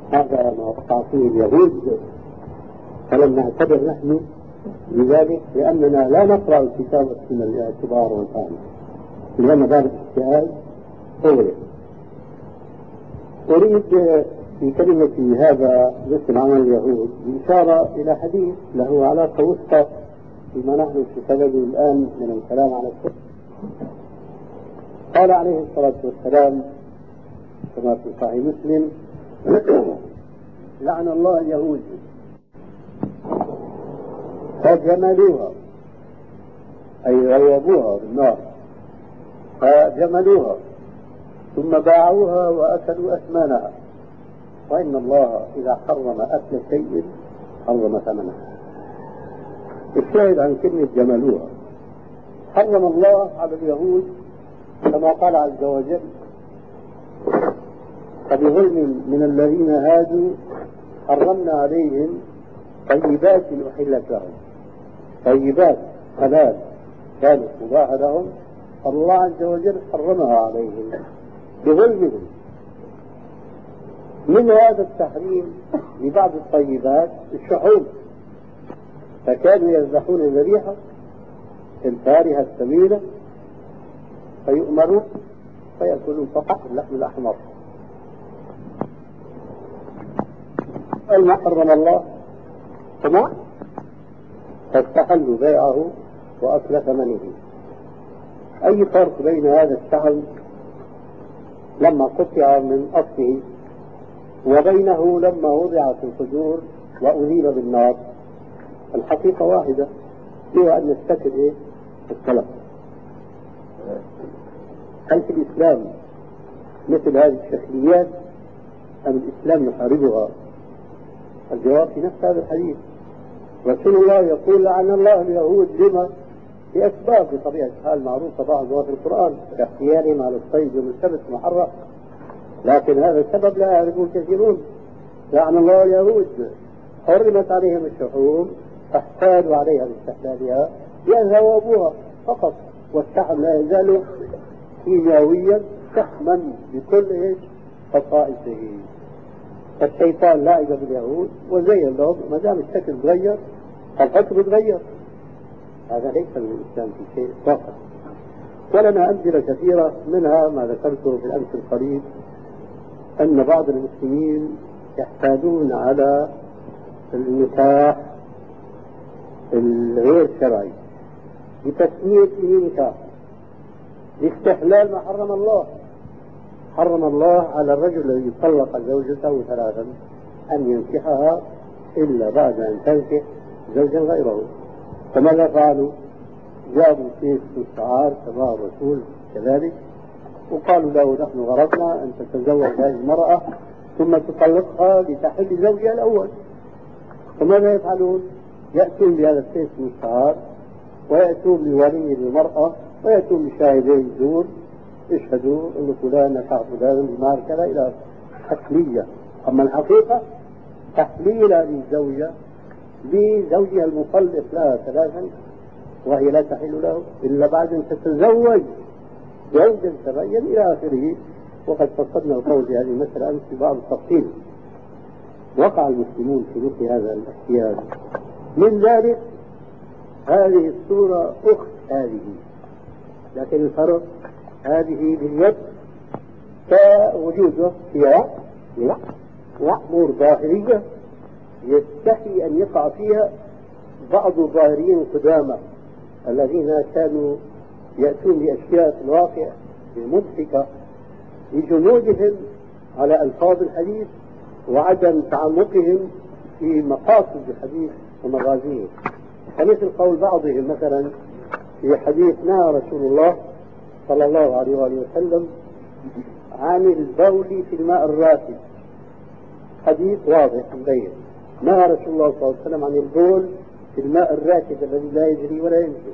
هذا ما وقع فيه اليهود، فلم نعتبر نحن بذلك لأننا لا نقرأ الكتاب من الاعتبار والفهم، لأن باب الاجتهاد أغلق. أريد في كلمتي هذا مثل عمل اليهود بإشارة إلى حديث له علاقة وثقى فيما نحن في صدده الآن من الكلام على الكفر. قال عليه الصلاة والسلام كما في صحيح مسلم: لعن الله اليهود فجملوها، أي غيبوها بالنار، فجملوها ثم باعوها وأكلوا أثمانها، وإن الله إذا حرم أكل شيء حرم ثمنه. الشاهد عن كلمة جملوها، حرم الله على اليهود كما قال عز وجل: فبظلم من الذين هادوا حرمنا عليهم طيبات أحلت لهم. طيبات حلال كانت مباحة لهم، الله عز وجل حرمها عليهم بظلمهم. من هذا التحريم لبعض الطيبات الشحوم، فكانوا يذبحون الذبيحة الفارهة الثمينة فيؤمرون فيأكلون فقط اللحم الأحمر. ما حرم الله ثم فاستحلوا بيعه وأكل ثمنه. أي فرق بين هذا الشحم لما قطع من أصله وبينه لما وضع في الصدور وأذيب بالنار؟ الحقيقة واحدة، سوى أن الشكل الطلب. هل في الإسلام مثل هذه الشكليات أم الإسلام يحاربها؟ الجواب في نفس هذا الحديث. رسول الله يقول: لعن الله اليهود. لما؟ لأسباب بطبيعة الحال معروفة بعضها في القرآن كاختيارهم على الصيد يوم السبت محرم، لكن هذا السبب لا يعرفه كثيرون. لعن الله اليهود، حرمت عليهم الشحوم فاحتالوا عليها باستحلالها لأذهبوها فقط، والشحم لا يزال كيميائيا شحما بكل خصائصه. فالشيطان لعب باليهود وزين لهم، ما دام الشكل تغير الحكم يتغير. هذا ليس من الإسلام في شيء اطلاقا. ولنا أمثلة كثيرة، منها ما ذكرته في الأمس القريب أن بعض المسلمين يحتاجون على النكاح الغير شرعي بتسميته نكاح لاستحلال ما حرم الله. حرم الله على الرجل الذي طلق زوجته ثلاثا أن ينكحها إلا بعد أن تنكح زوجا غيره. فماذا فعلوا؟ جابوا كيس مستعار كما الرسول كذلك، وقالوا له: نحن غرضنا أن تتزوج هذه المرأة ثم تطلقها لتحل زوجها الأول. فماذا يفعلون؟ يأتون بهذا الكيس المستعار ويأتون بولي المرأة ويأتون بشاهدين زور اشهدوا أن فلان نكح فلان بمال كذا إلى تحلية. أما الحقيقة تحليل هذه الزوجة لزوجها المطلق لها ثلاثا، وهي لا تحل له إلا بعد أن تتزوج زوجا سبعيا إلى آخره. وقد فصلنا القول في هذه المسألة أمس ببعض التفصيل. وقع المسلمون في مثل هذا الاحتيال. من ذلك هذه الصورة أخت هذه، لكن الفرق هذه باليد فوجوده فيها أمور ظاهرية يستحي أن يقع فيها بعض الظاهريين القدامى الذين كانوا يأتون بأشياء في الواقع مضحكة لجنودهم على ألفاظ الحديث وعدم تعمقهم في مقاصد الحديث ومغازيه. فمثل قول بعضهم مثلا في حديث: نهى رسول الله صلى الله عليه وآله وسلم عن البول في الماء الراكد. حديث واضح مبين، نهى رسول الله صلى الله عليه وسلم عن البول في الماء الراكد الذي لا يجري ولا يمشي.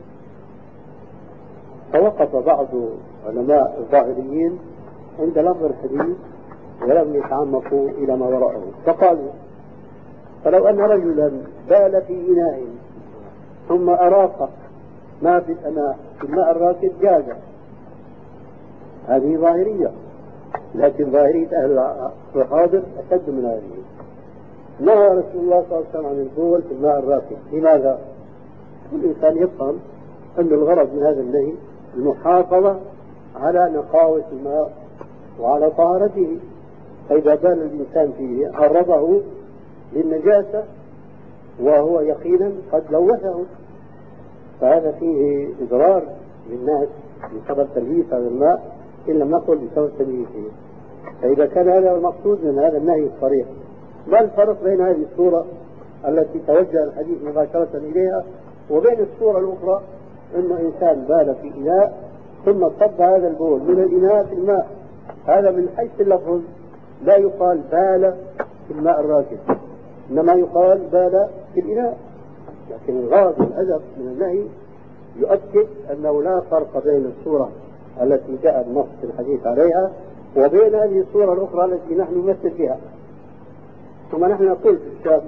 فوقف بعض علماء الظاهريين عند لفظ الحديث ولم يتعمقوا إلى ما وراءه، فقالوا: فلو أن رجلا بال في إناء ثم أراق ما في الأناء في الماء الراكد جاز. هذه ظاهرية. لكن ظاهرية أهل العصر الحاضر أشد من هذه. نهى رسول الله صلى الله عليه وسلم عن البول في الماء الراكد. لماذا؟ كل إنسان يفهم أن الغرض من هذا النهي المحافظة على نقاوة الماء وعلى طهارته، فإذا بال الإنسان فيه عرضه للنجاسة وهو يقينا قد لوثه، فهذا فيه إضرار للناس بسبب تلويث هذا الماء إن لم نقل بسبب تلويثه. فإذا كان هذا المقصود من هذا النهي الصريح، ما الفرق بين هذه الصورة التي توجه الحديث مباشرة إليها وبين الصورة الأخرى أن إنسان بال في إناء ثم صب هذا البول من الإناء في الماء؟ هذا من حيث اللفظ لا يقال بال في الماء الراكد، إنما يقال بال في الإناء. لكن الغرض والهدف من النهي يؤكد أنه لا فرق بين الصورة التي جاء النص في الحديث عليها وبين هذه الصورة الأخرى التي نحن نمثل بها. ثم نحن نقول في الشام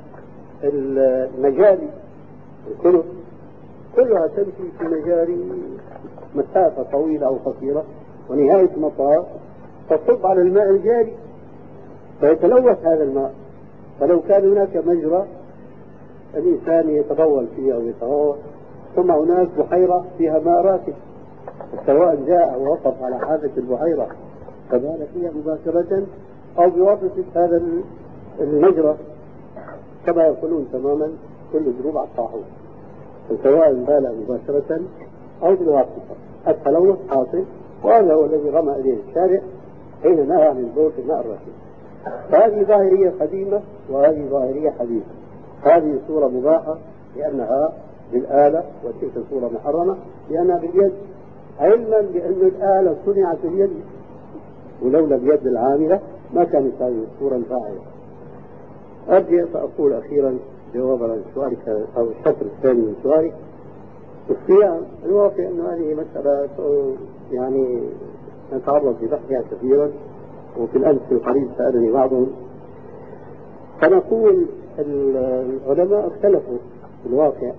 المجاري الكلب كلها تمشي في مجاري مسافة طويلة أو قصيرة، ونهاية المطاف تصب على الماء الجاري فيتلوث هذا الماء. فلو كان هناك مجرى الإنسان يتبول فيه أو يتغوط، ثم هناك بحيرة فيها ماء راكد، سواء جاء ووقف على حافة البحيرة فبال فيها مباشرة أو بواسطة هذا المجرى، كما يقولون تماما كل ذنوب على الطاحون، سواء بال مباشرة أو بالواسطة التلوث حاصل. وهذا هو الذي رمى إليه الشارع حين نهى عن البول في الماء الراكد. فهذه ظاهرية قديمة وهذه ظاهرية حديثة. هذه صورة مباحة لأنها بالآلة، وتلك صورة محرمة لأنها باليد، علما بأن الآلة صنعت باليد، ولولا اليد العاملة ما كانت هذه الصورة الفاعلة. أرجع فأقول أخيرا جوابا عن سؤالك أو الشطر الثاني من سؤالك. الصيام الواقع أن هذه مسألة يعني نتعرض لبحثها كثيرا، وفي الأمس القريب سألني بعضهم، فنقول العلماء اختلفوا في الواقع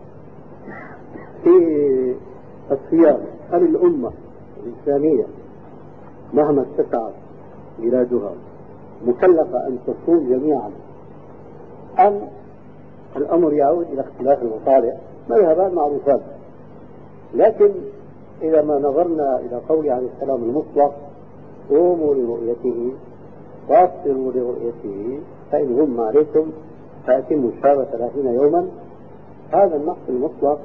في الصيام. هل الأمة الإسلامية مهما اتسعت بلادها مكلفة أن تصوم جميعا، أم الأمر يعود إلى اختلاف المطالع؟ مذهبان معروفان، لكن إذا ما نظرنا إلى قول عليه السلام المطلق صوموا لرؤيته وافطروا لرؤيته فإن غم عليكم فأتموا الشهر 30 يوما، هذا النص المطلق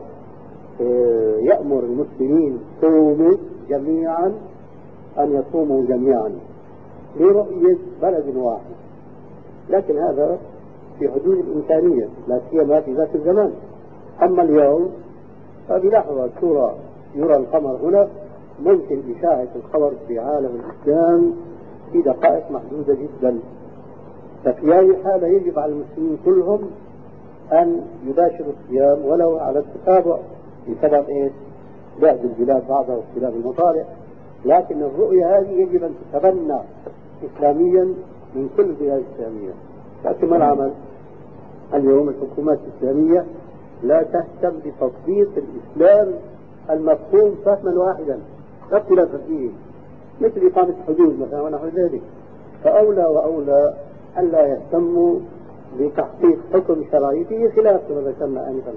يأمر المسلمين صوموا جميعا أن يصوموا جميعا لرؤية بلد واحد، لكن هذا في حدود الإمكانية لا سيما في ذاك الزمان. أما اليوم فبلحظة صورة يرى القمر هنا ممكن إشاعة الخبر في عالم الإسلام في دقائق محدودة جدا. ففي هذه الحالة يجب على المسلمين كلهم أن يباشروا الصيام ولو على التتابع بسبب إيه؟ بعد البلاد بعضها واختلاف المطالع، لكن الرؤية هذه يجب أن تتبنى إسلاميا من كل البلاد الإسلامية. لكن ما العمل؟ اليوم الحكومات الإسلامية لا تهتم بتطبيق الإسلام المفهوم فهما واحدا لا اختلاف فيه، مثل إقامة حدود مثلا ونحو ذلك. فأولى وأولى ألا يهتموا بتحقيق حكم شرعي فيه خلاف كما ذكرنا آنفا.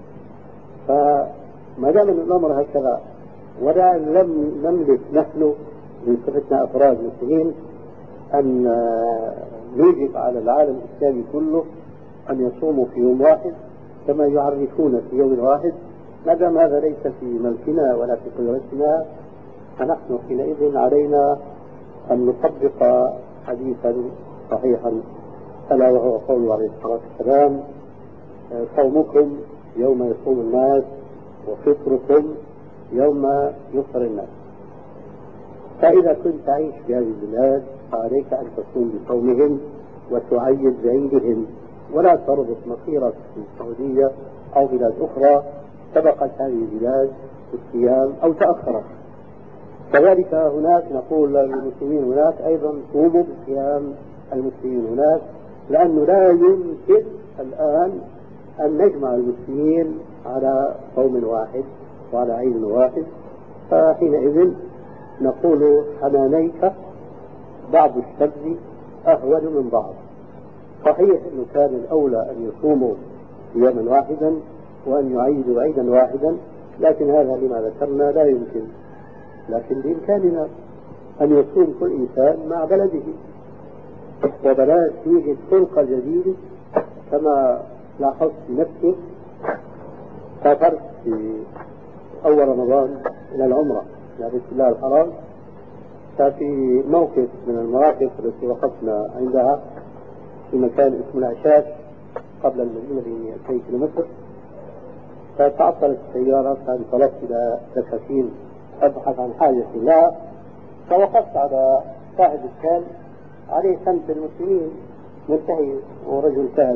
فما دام الأمر هكذا ولا لم نملك نحن من صفتنا أفراد مسلمين أن نوجب على العالم الإسلامي كله أن يصوموا في يوم واحد كما يعرفون في يوم واحد، ما دام هذا ليس في ملكنا ولا في قدرتنا، فنحن حينئذ علينا أن نطبق حديثا صحيحا ألا وهو قوله عليه الصلاة والسلام: صومكم يوم يصوم الناس وفطركم يوم يفطر الناس. فإذا كنت تعيش في هذه البلاد فعليك أن تصوم بصومهم وتعيد بعيدهم، ولا تربط مصيرك في السعودية أو بلاد أخرى سبقت هذه البلاد بالصيام أو تأخرت. كذلك هناك نقول للمسلمين هناك أيضا صوموا بصيام المسلمين هناك، لأنه لا يمكن الآن أن نجمع المسلمين على صوم واحد وعلى عيد واحد. فحينئذ نقول حنانيك بعض الشر أهون من بعض. صحيح أنه كان الأولى أن يصوموا يوما واحدا وأن يعيدوا عيدا واحدا، لكن هذا لما ذكرنا لا يمكن. لكن بإمكاننا أن يصوم كل إنسان مع بلده، وبلاش يوجد طرقة جديدة. كما لاحظت بنفسي سافرت في أول رمضان إلى العمرة إلى بيت الله الحرام، ففي موقف من المواقف التي وقفنا عندها في مكان اسمه العشاش قبل المدينة ب 200 كيلومتر، فتعطلت السيارة، فانطلقت إلى دكاكين أبحث عن حاجة لها، فوقفت على صاحب الدكان عليه سمت المسلمين منتهي ورجل سهل.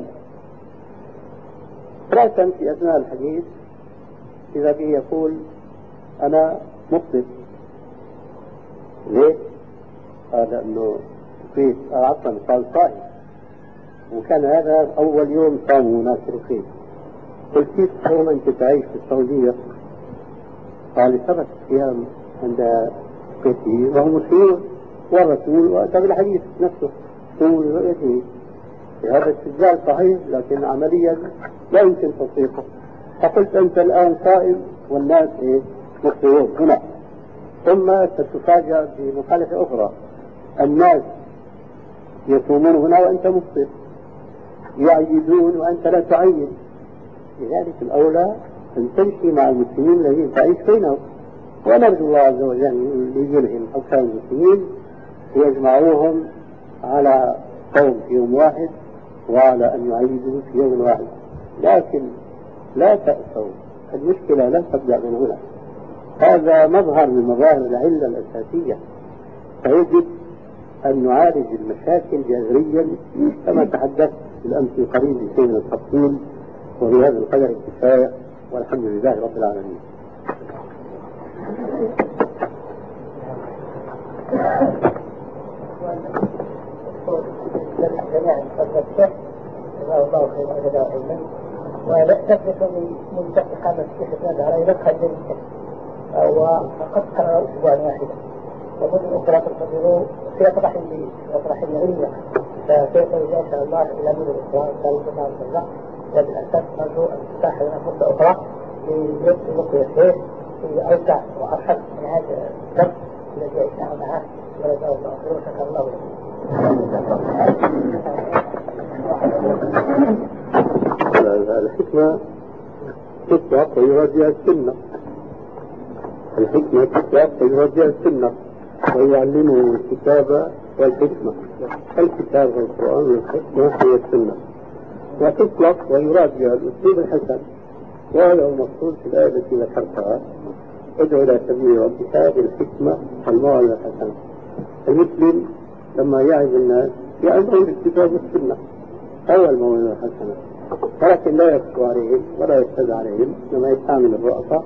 رأسا في أثناء الحديث إذا به يقول أنا مفطر. ليه؟ قال أنه كيف عفوا قال صائم، وكان هذا أول يوم صاموا ناس رخيص. قلت كيف تصوم أنت تعيش في السعودية؟ قال 7 أيام عند قيسي وهم مسلمون، والرسول وأتى بالحديث نفسه قول رؤيته. هذا استدلال صحيح لكن عمليا لا يمكن تطبيقه. فقلت أنت الآن صائم والناس مفطرون هنا، ثم ستفاجأ بمخالفة أخرى، الناس يصومون هنا وأنت مفطر، يعيدون وأنت لا تعيد. لذلك الأولى أن تمشي مع المسلمين الذين تعيش بينهم، ونرجو الله عز وجل ليجلهم حكام المسلمين ويجمعوهم على صوم في يوم واحد وعلى أن يعيدوا في يوم واحد. لكن لا تأسوا، المشكلة لن تبدأ من هنا، هذا مظهر من مظاهر العلة الأساسية، فيجب أن نعالج المشاكل جذريا كما تحدثت بالأمس القريب بشيء من التفصيل. وبهذا القدر الكفاية، والحمد لله رب العالمين. الله خير وجزاه علما، ولا تثبت من تحت خامس استخدام على نفخ الجنة وقد كان أسبوعا واحدا، ومن أخرى تنتظروا سيطرح علمية فسيطرح إن شاء الله إلى مدى الإسراء ثالثة الله. وللأسف نرجو أن تتاح لنا فرصة أخرى لنقل الشيخ في أوسع وأرحب من هذا الدرس الذي عشناه معه، وجزاه الله خير وشكر الله له. الحكمة تطلق ويراد بها السنة، الحكمة تطلق ويراد بها السنة، ويعلمه الكتاب والحكمة. الكتاب والقرآن والحكمة هي السنة، وتطلق ويراد بها الأسلوب الحسن، وهذا هو المقصود في الآية التي ذكرتها: ادعو إلى سبيل ربك بالحكمة والموعظة الحسنة. المسلم لما يعظ الناس يعظهم بالكتاب والسنة أو الموعظة الحسنة، ولكن لا يقسو عليهم ولا يستدعى عليهم، لما يستعمل الرؤساء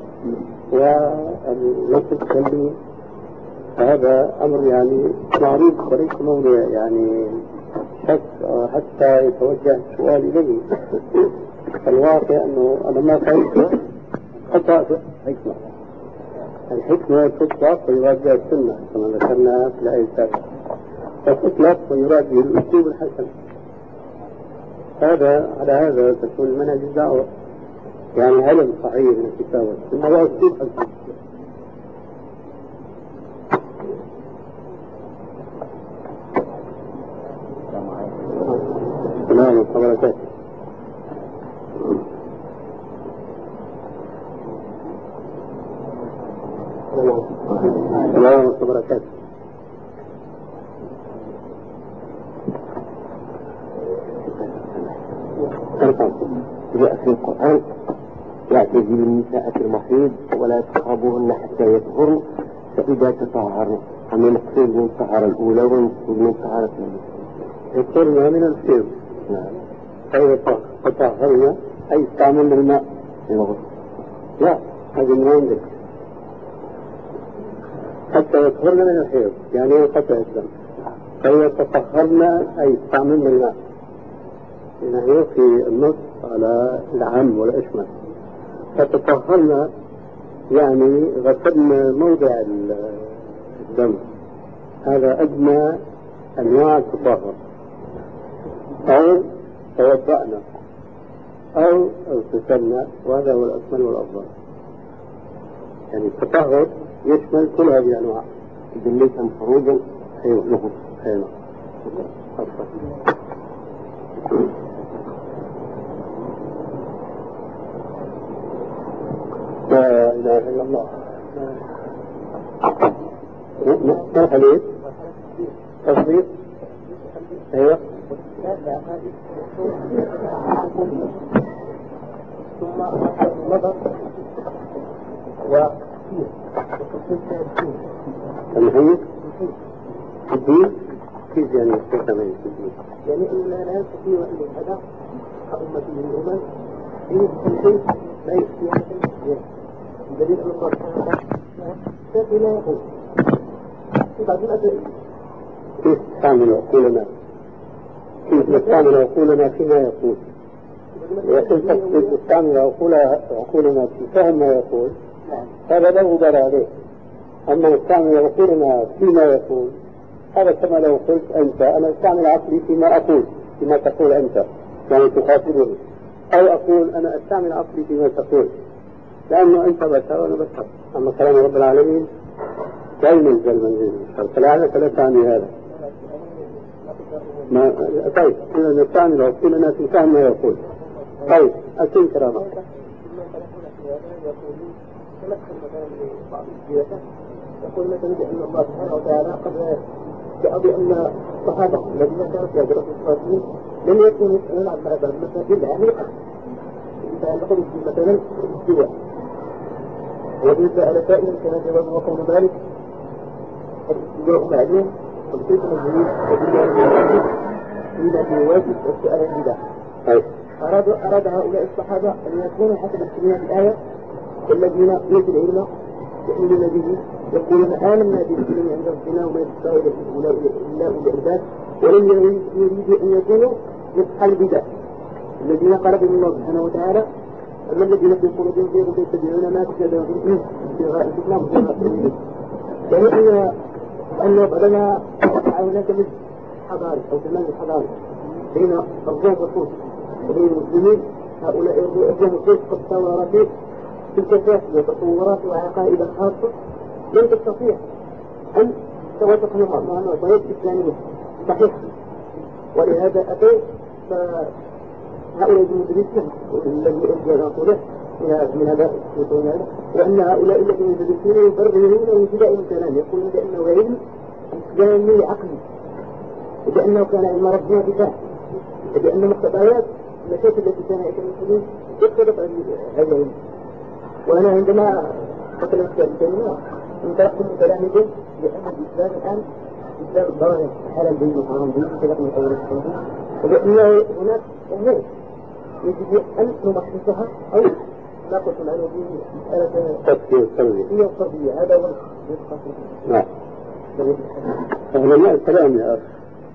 والنص السلمي. هذا أمر يعني معروف وليس موضع يعني شك حتى يتوجه السؤال إليه. الواقع أنه أنا ما فهمت خطأ حكمة. الحكمة تطلق ويراد بها السنة كما ذكرنا في الآية السابقة، فتطلق ويراد به الأسلوب الحسن. هذا على هذا تكون منهج الدعوة، يعني علم صحيح من الكتاب والسنة وأسلوب حسن. السلام عليكم وبركاته. السلام عليكم وبركاته. جاء في القرآن: يعتزل النساء في المحيض ولا تقربوهن حتى يطهرن فإذا تطهرن. هم المقصود من الطهارة الأولى والمقصود من الطهارة الثانية. يطهرن من الحيض. نعم. فإذا تطهرن أي استعملنا الماء في الغسل. لا، هذه من عندك. حتى يطهرن من الحيض يعني ينقطع الدم. فإذا تطهرن أي استعملنا الماء. هي في النص على العام والأشمل. فتطهرنا يعني غسلنا موضع الدم، هذا أدنى أنواع التطهر، أو توضأنا أو اغتسلنا، وهذا هو الأكمل والأفضل. يعني التطهر يشمل كل هذه الأنواع. إذا ليس مفروضا. أيوه أيوه. لا إله إلا الله. ما حديث تصديق. أيوه. ثم النظر المحيط الدين كيف يعني يستخدم الدين؟ يعني أنه لا يستطيع أن يتحدث أمة من الأمم في الشيء لا يستطيع دليل أن الله سبحانه لا يقول في بعض الأدلة. كيف نستعمل عقولنا؟ كيف نستعمل عقولنا فيما يقول؟ يقول تقصد نستعمل عقولنا في فهم ما يقول، هذا لا غبار عليه. أما نستعمل عقولنا فيما يقول، هذا كما لو قلت أنت أنا أستعمل عقلي فيما أقول، فيما تقول أنت، يعني تخاطبني، أو أقول أنا أستعمل عقلي فيما تقول، لأنه أنت بشر وأنا بشر. أما كلام رب العالمين لا ينزل منزل البشر، فلعلك لا تعني هذا. طيب إذا نستعمل عقولنا في فهم ما يقول. طيب أكين كرامة. يقول مثلا بأن الله سبحانه وتعالى قد جاء بأن الصحابة الذين كانوا في هجرة الصالحين لم يكونوا يسألون عن بعض المساجد العميقة يتعلق مثلا الاستواء، وإن سأل سائل كان جوابه وقول مالك الاستواء معلوم والكيف مجهول إلا في واجب والسؤال عند أراد هؤلاء الصحابة أن يكونوا حسب الكلمات الآية الذين يوتوا العلم يؤمنون به يقولون آمنا بالعلم عند ربنا وما يتبع إلا أولي الألباب، ولم يريدوا أن يكونوا نصح البدع الذين قال بهم الله سبحانه وتعالى أما الذين في قلوبهم زيغ يتبعون ما تشابه منه ابتغاء الفتنة وابتغاء تأويله. يعني أنه بعدما وقع هناك مثل حضاري أو تمام حضاري بين الروم والفرس وبين المسلمين، هؤلاء الروم والفرس قد تورثوا تلك الفاسدة وتصورات وعقائد خاصة لم تستطيع أن توافق مع معطيات إسلامية صحيحة، ولهذا أتوا فهؤلاء المدرسين الذي أرجع نقوله من هذا وأن هؤلاء الذين يدرسون يبررون وجود الكلام، يقولون بأنه علم إسلامي عقلي، وبأنه كان علم ربنا بفهم، وبأن مقتضيات المشاكل التي كان يعيشها المسلمين يقتضت هذا العلم. وأنا عندما قتل الكلمة انطلقت من كلامكم لأن الإسلام الآن إسلام الضرر حلال بين وحرام بين كذا من أول السنة، ولأن هناك أمور يجب أن نبحثها أو نأخذ معنا به مسألة تفسير هي الصرفية. هذا هو نعم. علماء الكلام يا أخي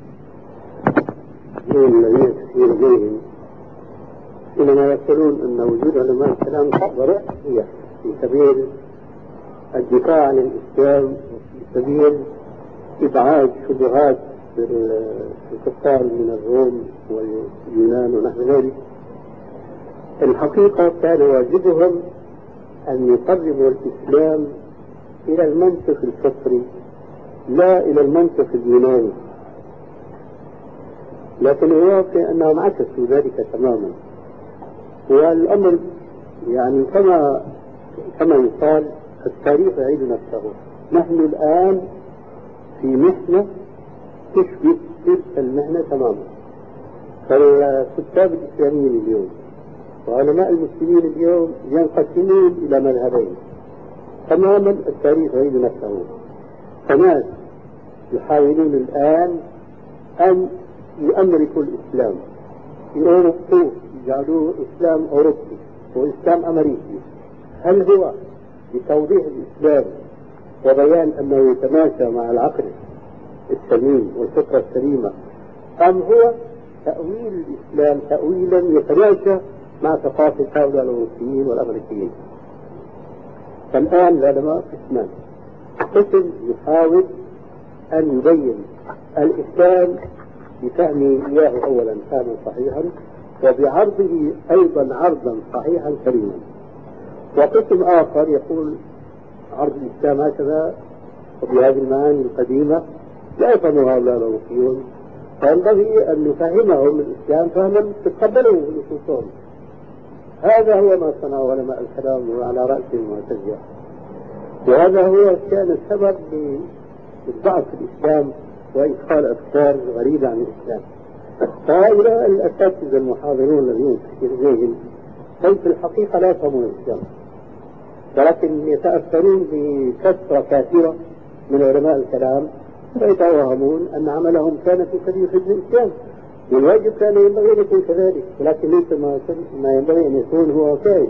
الذين تسير إليهم إنما يقولون أن وجود علماء الكلام ضروري في سبيل الدفاع عن الإسلام وفي سبيل إبعاد شبهات الكفار من الروم واليونان ونحو ذلك. الحقيقة كان واجبهم أن يقربوا الإسلام إلى المنطق الفطري لا إلى المنطق اليوناني، لكن الواقع أنهم عكسوا ذلك تماما. والأمر يعني كما يقال التاريخ يعيد نفسه. نحن الآن في محنة تشبه تلك المحنة تماما. فالكتاب الإسلاميين اليوم وعلماء المسلمين اليوم ينقسمون إلى مذهبين تماما. التاريخ يعيد نفسه. فناس يحاولون الآن أن يؤمركوا الإسلام، يؤرقوه، يجعلوه إسلام أوروبي وإسلام أمريكي. هل هو بتوضيح الإسلام وبيان أنه يتماشى مع العقل السليم والفطرة السليمة، أم هو تأويل الإسلام تأويلا يتماشى مع ثقافة هؤلاء الأوروبيين والأمريكيين؟ فالآن العلماء قسمان. قسم يحاول أن يبين الإسلام بفهمه إياه أولا فهما صحيحا، وبعرضه أيضا عرضا صحيحا سليما. وقسم آخر يقول عرض الإسلام هكذا وبهذه المعاني القديمة لا يفهمها هؤلاء الأوروبيون، فينبغي أن نفهمهم الإسلام فهما تتقبله نصوصهم. هذا هو ما صنعه علماء الكلام وعلى رأسهم المعتزلة، وهذا هو كان السبب للضعف في الإسلام وإدخال أفكار غريبة عن الإسلام. فهؤلاء الأساتذة المحاضرون الذين تحكي إليهم هم في الحقيقة لا يفهمون الإسلام، ولكن يتأثرون بكثرة كثيرة من علماء الكلام فيتوهمون أن عملهم كان في سبيل خدمة الإسلام، والواجب كان ينبغي أن يكون كذلك، ولكن ليس ما ينبغي أن يكون هو كائن.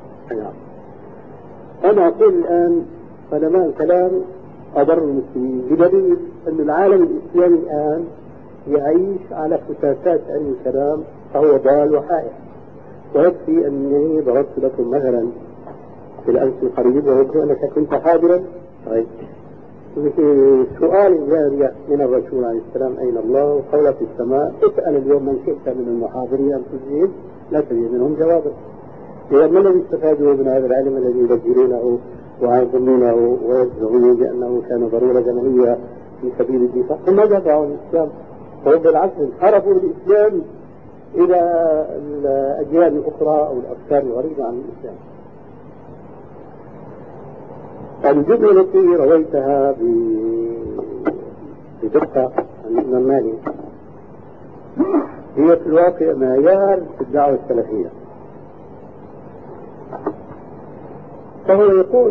أنا أقول الآن علماء الكلام أضر المسلمين بدليل أن العالم الإسلامي الآن يعيش على فتاتات علم الكلام فهو ضال وحائر. ويكفي أنني ضربت لكم مثلا في الأمس القريب ويبدو أنك كنت حاضرا. طيب، سؤال الجارية من الرسول عليه السلام أين الله وقوله في السماء، اسأل اليوم من شئت من المحاضرين أن تجيب لا تجد منهم جوابا. إذا ما الذي استفادوا من هذا العلم الذي يبجلونه ويظنونه ويزعمون بأنه كان ضرورة جمعية في سبيل الدفاع؟ ثم ماذا فعلوا الإسلام؟ هو بالعكس حاربوا الإسلام إلى الأجيال الأخرى أو الأفكار الغريبة عن الإسلام. الجملة التي رويتها بدقة عن الإمام مالك هي في الواقع معيار في الدعوة السلفية. فهو يقول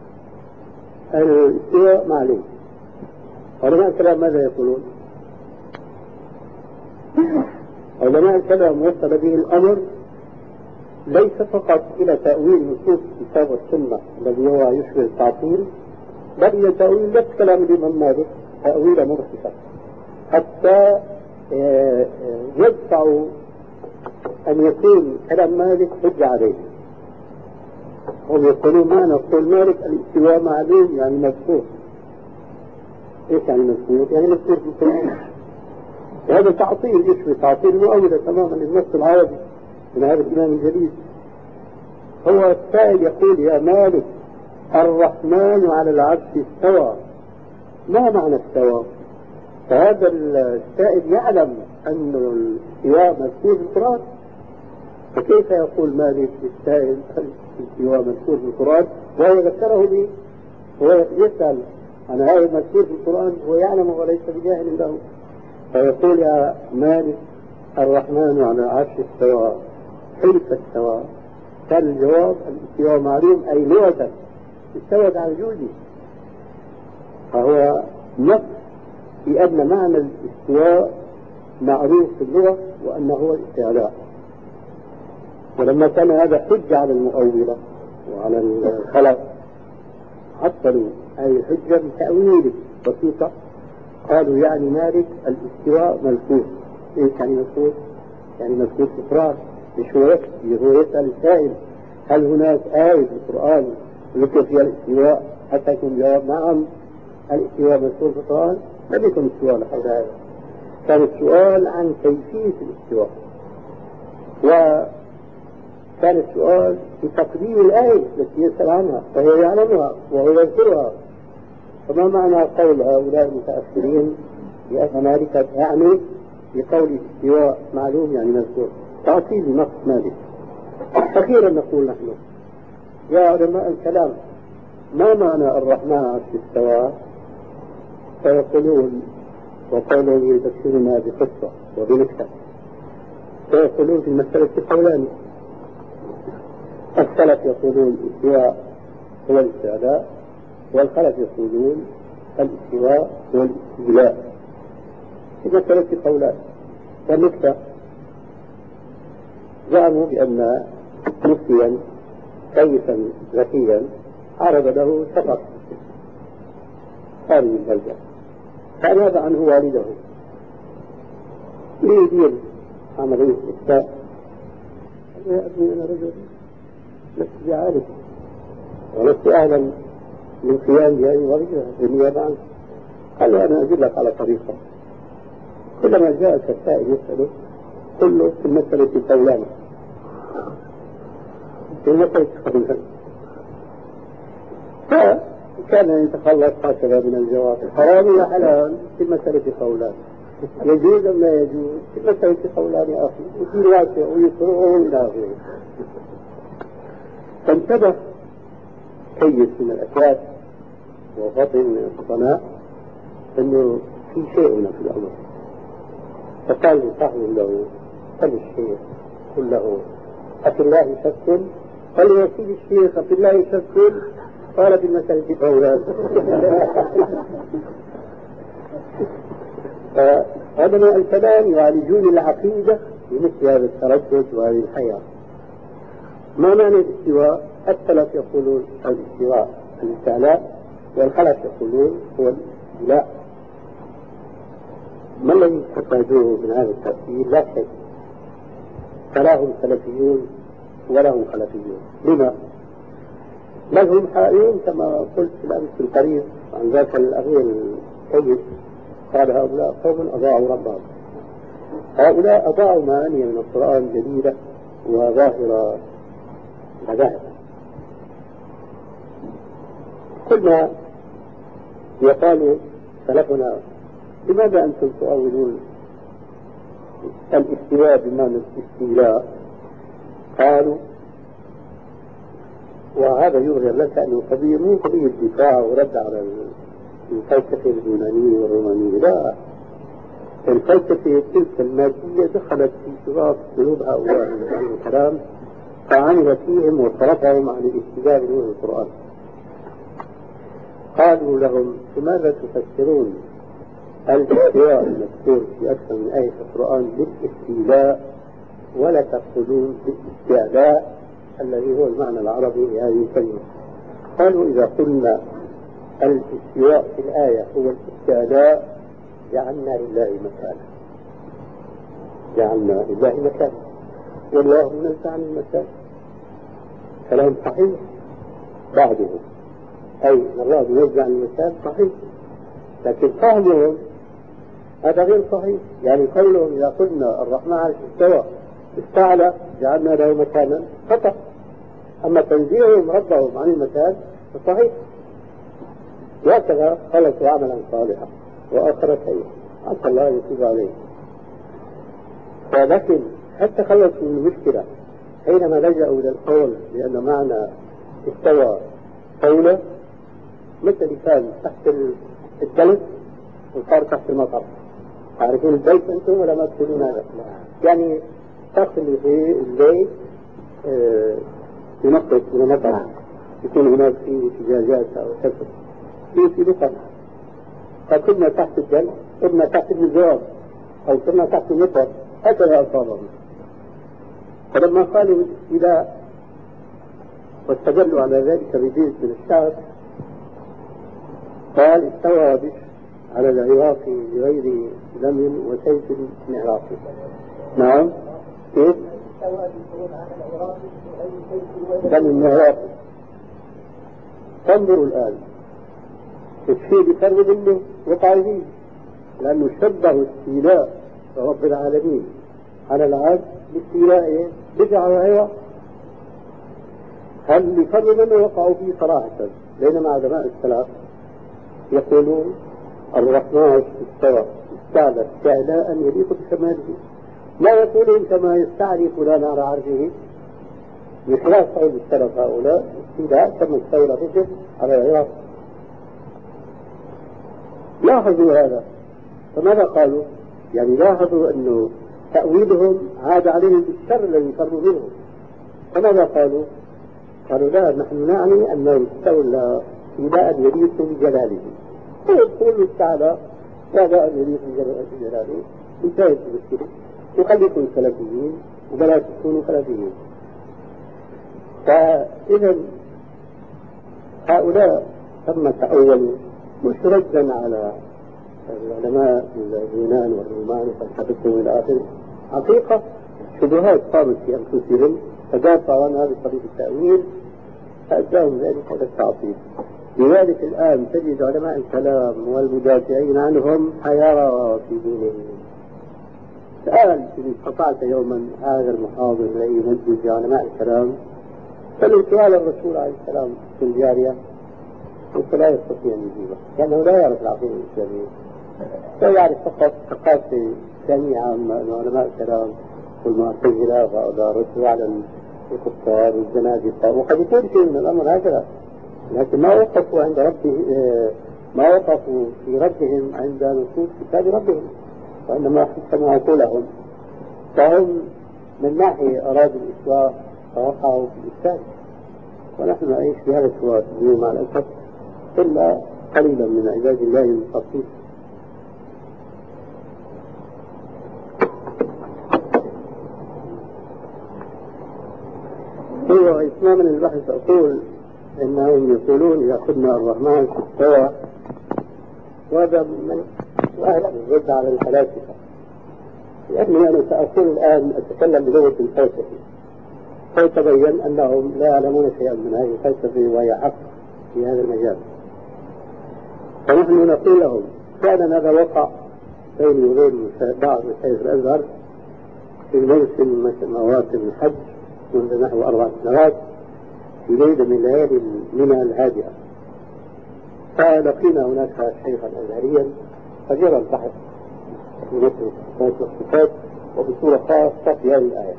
الاستواء معلوم. علماء الكلام ماذا يقولون؟ علماء الكلام وصل به الأمر ليس فقط إلى تأويل نصوص الكتاب والسنة الذي هو يشبه التعطيل، بل إلى تأويل نفس كلام الإمام مالك تأويل مرتفع، حتى يدفع أن يكون كلام مالك حجة عليه. هم يقولون معنى قول مالك الاستواء معلوم يعني مذكور. ايش يعني مذكور؟ يعني مذكور في القرآن. وهذا تعطيل يشبه تعطيل مؤولة تماما للنص العربي من هذا الإمام الجليل. هو السائل يقول يا مالك الرحمن على العرش استوى، ما معنى استوى؟ فهذا السائل يعلم أن الاستواء مذكور في القرآن، فكيف يقول مالك للسائل الاستواء مذكور في القرآن وهو ذكره به؟ هو يسأل عن هذا المذكور في القرآن ويعلم وليس بجاهل له، فيقول يا مالك الرحمن على العرش استوى، كيف استوى؟ كان الجواب الاستواء معلوم أي لغة استوت عن جوده. فهو نص بأن معنى الاستواء معروف في اللغة وأنه هو الاستعلاء. ولما كان هذا حجة على المؤولة وعلى الخلق عطلوا هذه الحجة بتأويل بسيطة، قالوا يعني مالك الاستواء مذكور. ايش يعني مذكور؟ يعني مذكور في القرآن، مش هو يسأل السائل هل هناك آية في القرآن ذكر فيها الاستواء حتى يكون جواب نعم الاستواء مذكور في القرآن. لم يكن السؤال حول هذا، كان السؤال عن كيفية الاستواء، وكان السؤال في تقديم الآية التي يسأل عنها فهو يعلمها وهو يذكرها. فما معنى قول هؤلاء المتأخرين بأن مالك يعني بقول الاستواء معلوم يعني مذكور؟ تعطيل نص مالك. أخيرا نقول نحن يا علماء الكلام ما معنى الرحمن على استوى؟ فيقولون وقوله يذكرنا بقصة وبنكتة، فيقولون في المسألة قولان. السلف يقولون الاستواء هو الاستعلاء، والخلف يقولون الاستواء هو الاستيلاء. في مسألة قولان. والنكتة زعموا بأن مفتيا كيفا ذكيا عرض له سفر خارج البلدة، فأجاب عنه والده يريد عملية إفتاء. يا ابني أنا رجل لست بعارف ولست أهلا للقيام بهذه الوظيفة بالنيابة عنه. قال له أنا أدلك على طريقة كلما جاءك السائل يسأله كله في المسألة الفلانية، في المسألة الفلانية، فكان يتخلص هكذا من الجواب حرام ولا حلال في المسألة قولان، يجوز أم لا يجوز في المسألة قولان يا أخي، وفي واسع ويسره إلى آخره. فانتبه كيس من الأساس وفطن من الفطناء أنه في شيء في الأمر، فقال صاحب له قال الشيخ قل له أفي الله شك؟ قال يا سيدي الشيخ أفي الله شك؟ قال في المسألة قولان. فهذا الكلام يعالجون العقيدة بمثل هذا التردد وهذه الحياة. ما معنى الاستواء؟ الثلاث يقولون الاستواء الاستعلاء، والخلف يقولون هو الاستيلاء. ما الذي استفادوه من هذا التفسير؟ لا شيء، فلا هم سلفيون ولا هم خلفيون. لما؟ بل هم حائرون كما قلت بالامس القريب عن ذاك الاخير السيد، قال هؤلاء قوم اضاعوا ربهم. هؤلاء اضاعوا معاني من القران جديده وظاهره مذاهب. كلما يقال سلفنا لماذا أنتم تؤولون الاستواء بمعنى الاستيلاء؟ قالوا، وهذا يظهر لك أنه قضية مو قضية دفاع ورد على الفلسفة اليونانية والرومانية، لا، الفلسفة تلك المادية دخلت في شغاف قلوب هؤلاء من الكلام فعمل فيهم وصرفهم عن الاستدلال بنور القرآن. قالوا لهم لماذا تفسرون الاستواء المذكور في أكثر من آية في القرآن بالاستيلاء ولا تقولون بالاستعلاء الذي هو المعنى العربي لهذه الكلمة؟ قالوا إذا قلنا الاستواء في الآية هو الاستعلاء جعلنا لله مكانا، جعلنا لله مكانا والله منزه عن المكان. كلام صحيح بعده، أي أن الله منزه عن المكان صحيح، لكن فهمهم هذا غير صحيح. يعني قولهم إذا قلنا الرحمن على استوى استعلى جعلنا له مكانا خطأ، أما تنزيههم ربهم عن المكان فصحيح. وهكذا خلصوا عملا صالحا وآخر سيئا عسى الله يتوب عليه. ولكن حتى خلصوا من المشكلة حينما لجأوا إلى القول لأن معنى استوى قوله مثل كان تحت الثلج وصار تحت المطر. تعرفون البيت أنتم ولا ما تقولون هذا؟ يعني تحت اللي في البيت ينقص من المطر، يكون هناك في احتجاجات أو كسر في مطر، فكنا تحت الثلج كنا تحت الجواب أو كنا تحت المطر، هكذا أصابهم. فلما قالوا إلى واستدلوا على ذلك ببيت من الشعر قال استوى بش على العراق بغير دم وسيف معراقي. نعم كيف؟ دم معراقي. تنظروا الآن الشيء بيقرب منه وقع فيه، لأنه شبه استيلاء رب العالمين على العبد باستيلاء بدع وهوى. هل اللي فروا منه وقعوا فيه صراحة، بينما علماء السلف يقولون الرحمن استوى استعلى استعلاء يليق بكماله، لا يقولون كما يستعلي فلان على عرشه بخلاف قول السلف هؤلاء استيلاء كما استولى الرجل على العراق. لاحظوا هذا، فماذا قالوا؟ يعني لاحظوا أنه تأويلهم عاد عليهم بالشر الذي فروا منه. فماذا قالوا؟ قالوا لا، نحن نعني أنه استولى استيلاء يليق بجلاله، ويقول تعالى استيلاء يليق بجلاله، انتهت المشكلة. وخليكم سلفيين وبلا تكونوا خلفيين. فإذا هؤلاء ثم تأولوا مش ردا على العلماء اليونان والرومان وفلسفتهم إلى آخره، حقيقة شبهات قامت في أنفسهم فدافعوا عن هذه طريقة التأويل فأداهم ذلك إلى التعطيل. لذلك الآن تجد علماء الكلام والمدافعين عنهم حيارى في دينهم، سأل إن استطعت يوما هذا المحاضر الذي يمجد علماء الكلام سأل سؤال الرسول عليه السلام في الجارية، قلت لا يستطيع أن يجيبه لأنه لا يعرف العقيدة الإسلامية، لا يعرف فقط ثقافة جامعة من علماء الكلام والمعتزلة وهؤلاء ردوا على الكفار والزنادقة، وقد يكون شيء من الأمر هكذا، لكن ما وقفوا عند ربه، ما وقفوا في ردهم عند نصوص كتاب ربهم، وإنما حكموا عقولهم، فهم من ناحية أرادوا الإسلام فوقعوا في الإسلام، ونحن نعيش في هذا السؤال مع الأسف إلا قليلا من عباد الله المخلصين. هو إتماما البحث أقول إنهم يقولون إذا أخذنا الرحمن في السواء، وهذا من سؤال الرد على الفلاسفة، لأني أنا سأقول الآن أتكلم بلغة الفلسفة فيتبين أنهم لا يعلمون شيئا من هذه الفلسفة وهي حق في هذا المجال. فنحن نقول لهم فعلا هذا وقع بيني وبين بعض مشايخ الأزهر في موسم من مواسم الحج منذ نحو 4 سنوات في ليلة من ليالي منى الهادئة، فلقينا هناك شيخا أزهريا فجرى البحث في مثل الصفات والصفات وبصورة خاصة في هذه الآية.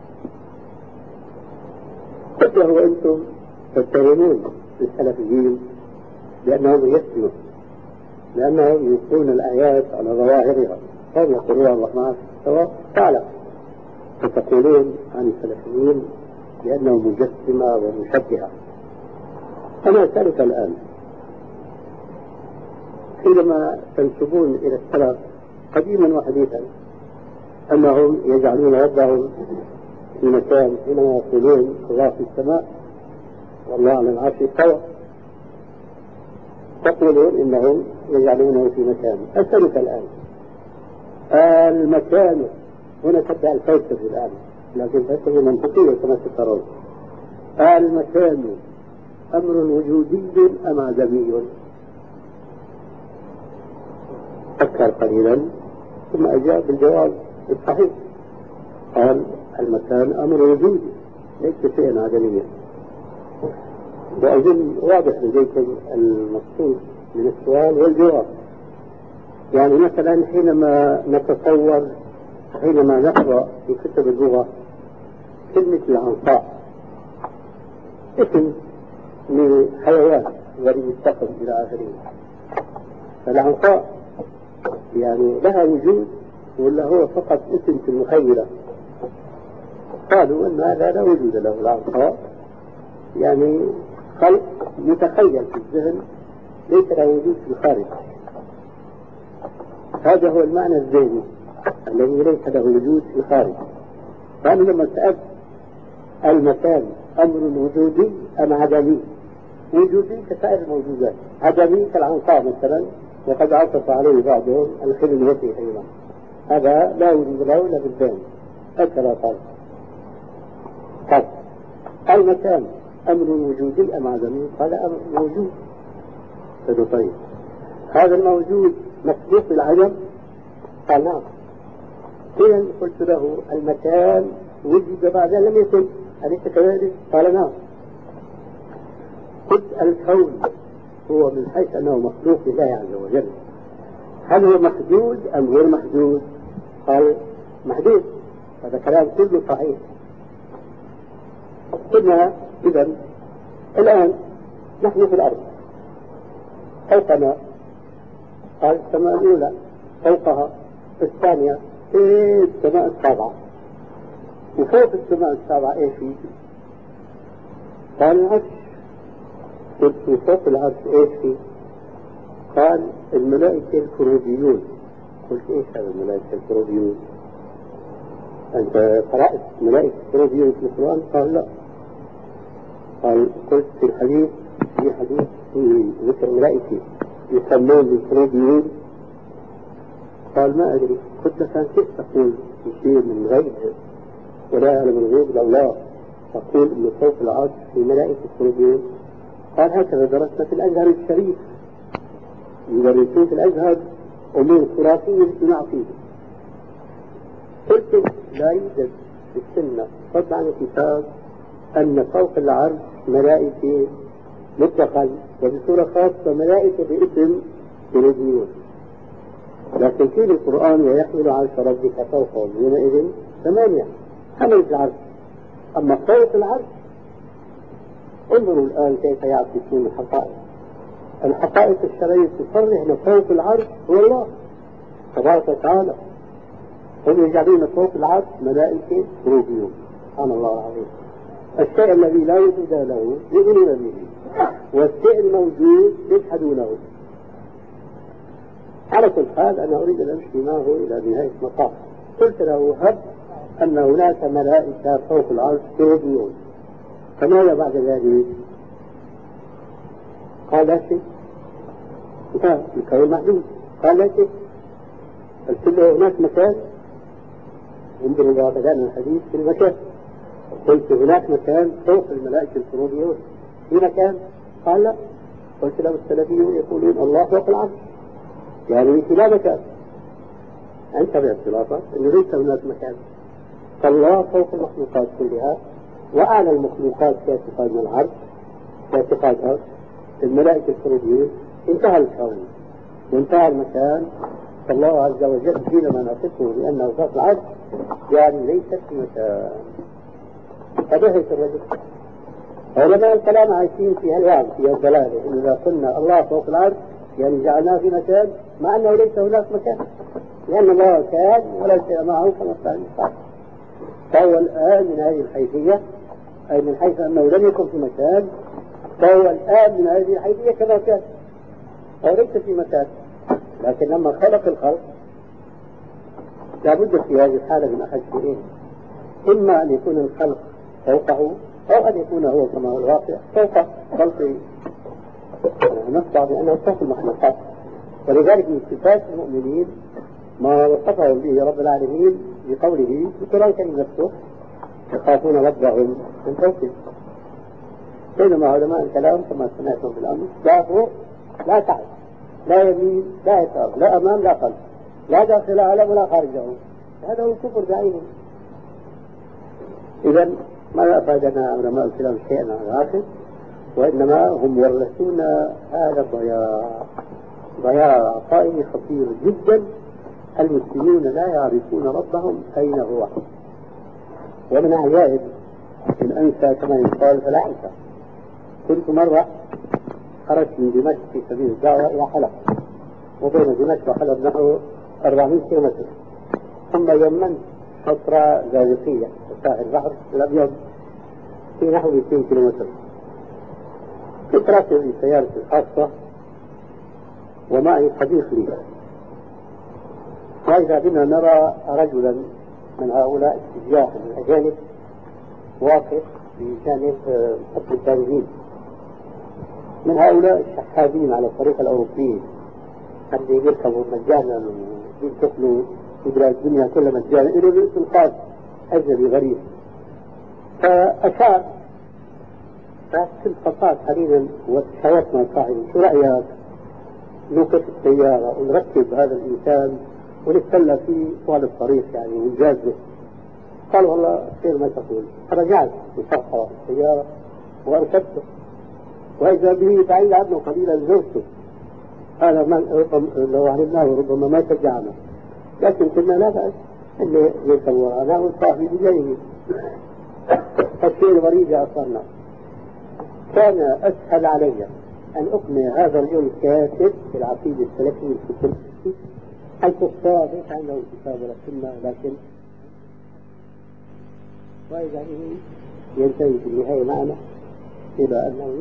قلت له أنتم تتهمون السلفيين بأنهم يسلموا، لأنهم يلقون الآيات على ظواهرها، هم يقولون الرحمن سواء فعلا، فتقولون عن السلفيين بأنهم مجسمة ومشبهة. أنا أسألك الآن، حينما تنسبون إلى السلف قديما وحديثا أنهم يجعلون ربهم في مكان، حينما يقولون الله في السماء والله على العرش استوى، تقولون إنهم يجعلونه في مكان. أسألك الآن، المكان هنا تبدأ الفلسفة الآن، لكن الفلسفة منطقية كما ترون. المكان أمر وجودي أم عدمي؟ فكر قليلا ثم أجاب بالجواب الصحيح، قال المكان أمر وجودي ليس شيئا عدميا. وأظن واضح لديكم المقصود من السؤال والجواب. يعني مثلا حينما نتصور، حينما نقرأ في كتب اللغة كلمة العنصاء اسم لحيوان غريب الصقر إلى آخره، فالعنصاء يعني لها وجود ولا هو فقط اسم في المخيلة؟ قالوا أن هذا لا وجود له، العنصاء يعني خلق يتخيل في الذهن ليس له وجود في الخارج، هذا هو المعنى الذهني الذي ليس له وجود في الخارج. فأنا لما سألت المكان أمر وجودي أم عدمي؟ وجودي كسائر الموجودات، عدمي كالعنصاء مثلا، وقد عطف عليه بعضهم الخلوتي أيضا، هذا لا وجود له إلا بالذهن، هكذا قال. طيب المكان أمر وجودي أم عدمي؟ قال أمر موجود. طيب هذا الموجود مسبوق بالعدم؟ قال نعم. إذن قلت له المكان وجد بعد لم يكن، أليس كذلك؟ قال نعم. قلت الكون هو من حيث أنه مخلوق لله عز وجل، هل هو محدود أم غير محدود؟ قال محدود. هذا كلام كله صحيح. قلنا إذن الآن نحن في الأرض، فوقنا قال السماء الأولى، فوقها الثانية، في السماء السابعة، وفوق السماء السابعة ايش في؟ قال العرش. قلت وفوق العرش ايش في؟ قال الملائكة الكروبيون. قلت ايش هذا الملائكة الكروبيون؟ انت قرأت ملائكة الكروبيون في القرآن؟ قال لا. قال قلت في الحديث، في حديث في ذكر ملائكة يسمون بالكروبيون؟ قال ما أدري. قلت كان كيف تقول شيء من غيب ولا يعلم الغيب إلا الله تقول إنه فوق العرش في ملائكة كروبيون؟ قال هكذا درسنا في الأزهر الشريف، يدرسون في الأزهر أمور خرافية نعطيه. قلت لا يوجد في السنة فضلا عن الكتاب أن فوق العرش ملائكة مطلقا وبصورة خاصة ملائكة باسم يريدون، لكن في القرآن ويحمل عرش ربك فوقهم يومئذ 8 حملة العرش. أما فوق العرش انظروا الآن كيف يعكسون الحقائق. الحقائق الشرعية تصرح أن فوق العرش هو الله تبارك وتعالى، هم يجعلون فوق العرش ملائكة كروبيون. سبحان الله العظيم. الشيء الذي لا وجود له يؤمنون به، والشيء الموجود يجحدونه. على كل حال أنا أريد أن أمشي معه إلى نهاية مطاف. قلت له هب أن هناك ملائكة فوق العرش كروبيون، فماذا بعد ذلك؟ قال لا شيء، انتهى الكون محدود. قال لا شيء. قلت له هناك مكان، انظروا إذا بدأنا الحديث في المكان. قلت هناك مكان فوق الملائكة الكروبيون، في مكان؟ قال لا. قلت له السلفيون يقولون الله فوق العرش، يعني في لا مكان. أنت باختلافك أنه ليس هناك مكان، فالله فوق المخلوقات كلها، وأعلى المخلوقات في اعتقاد العرش في اعتقاد الملائكة الكروبيون. انتهى الكون وانتهى المكان، فالله عز وجل حينما نصفه بأنه فوق العرش يعني ليس في مكان. فبهت الرجل. علماء الكلام عايشين في هالوعد في الدلالة إن إذا قلنا الله فوق العرش يعني جعلناه في مكان، مع أنه ليس هناك مكان، لأن الله كان ولا شيء معه كما قال المصطفى. فهو الآن من هذه الحيثية، أي من حيث أنه لم يكن في مكان، فهو الآن من هذه الحيثية كما كان، هو ليس في مكان. لكن لما خلق الخلق لابد في هذه الحالة من أحد شيئين: إما أن يكون الخلق فوقه، أو أن يكون هو كما هو الواقع فوق خلقه. نقطع بأنه فوق المخلوقات. ولذلك من صفات المؤمنين ما وصفه به رب العالمين بقوله في القرآن الكريم نفسه: يخافون ربهم من فوقهم. بينما علماء الكلام كما سمعتم في الأمر لا فوق لا تحت لا يمين لا يسار لا أمام لا خلف لا داخل عالم ولا خارجه. هذا هو الكفر بعينه. إذا ما أفادنا علماء الكلام شيئا عن الآخر، وإنما هم ورثونا هذا ضياع عقائدي خطير جدا. المسلمون لا يعرفون ربهم أين هو. ومن عجائب إن أنسى كما يقال فلا أنسى. كنت مرة خرجت من دمشق في سبيل الدعوة إلى حلب، وبين دمشق وحلب نحو 400 كيلومتر، ثم يمنت فترة زاوية ساحل البحر الأبيض في نحو 200 كيلومتر. كنت راكب في سيارتي الخاصة ومعي صديق لي، وإذا بنا نرى رجلا من هؤلاء السجاح من الأجانب واقف في جانب خط البارزين، من هؤلاء الشحاذين على الطريق الأوروبي اللي يركبوا مجانا ويدخلوا يدرى الدنيا كلها مجانا إلى رئيس الخاص أجنبي غريب. فأشار، فكنت فقط قليلا وتشاورت صاحبي: شو رأيك نوقف السيارة ونركب هذا الإنسان ونتسلى فيه طوال الطريق يعني ونجازه؟ قال: والله خير ما تقول. فرجعت بصفحة السيارة وأركبته، وإذا به بعيد عنه قليلا زوجته. هذا لو عرفناه ربما ما شجعنا، لكن كنا لا بأس اللي يركب ورانا والصاحب بجانبه. فالشيء الغريب يا أخوانا، كان أسهل علي أن أقنع هذا الرجل الكاتب في العقيدة السلفية الكتب حيث الصواب ليس عنده كتاب ولا سنة، لكن وإذا به ينتهي في النهاية معنا إلى أنه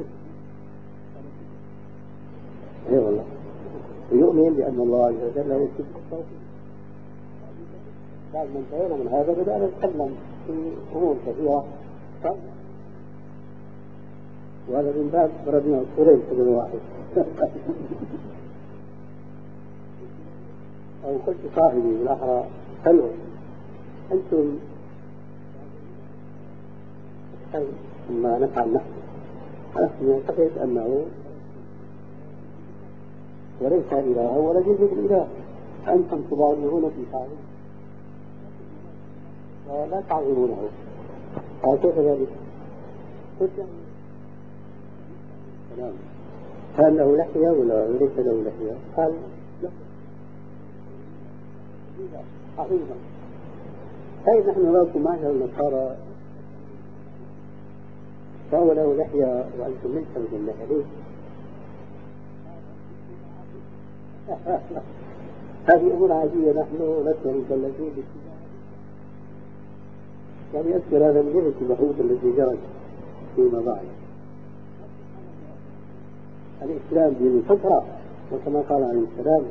أي والله ويؤمن بأن الله عز وجل يكتب التوحيد. بعد ما انتهينا من هذا بدأنا نتكلم في أمور كثيرة، وهذا من باب ضربنا الصورين كل واحد. أو قلت صاحبي بالأحرى: حلو أنتم ما نفعل نحن، نحن نعتقد أنه وليس إله ولا جزء الإله، أنتم تضاربون في فعله. لا تعظمونه. قال كيف ذلك؟ قلت له هل له لحية ولا ليس له لحية؟ قال لا عظيمة. طيب نحن نراكم معشر النصارى فهو له لحية وأنتم ليس من اللحية ليه؟ هذه أمور عادية نحن لسنا مكلفين بالاتباع. يعني أذكر هذا من جهة البحوث التي جرت فيما بعد. الإسلام دين الفطرة وكما قال عليه السلام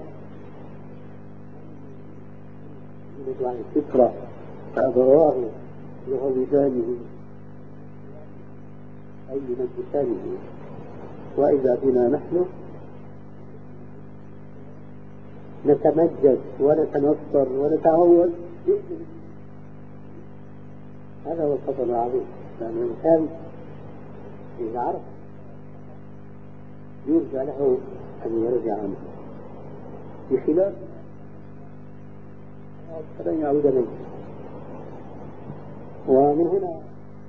يريد عن الفطرة فأبواه يهودانه أي يمجسانه وإذا بنا نحن نتمجد ونتنصر ونتعود. هذا هو الخطر العظيم، لأن الإنسان إذا عرف يرجع له أن يرجع عنه بخلاف فلن يعود منه. ومن هنا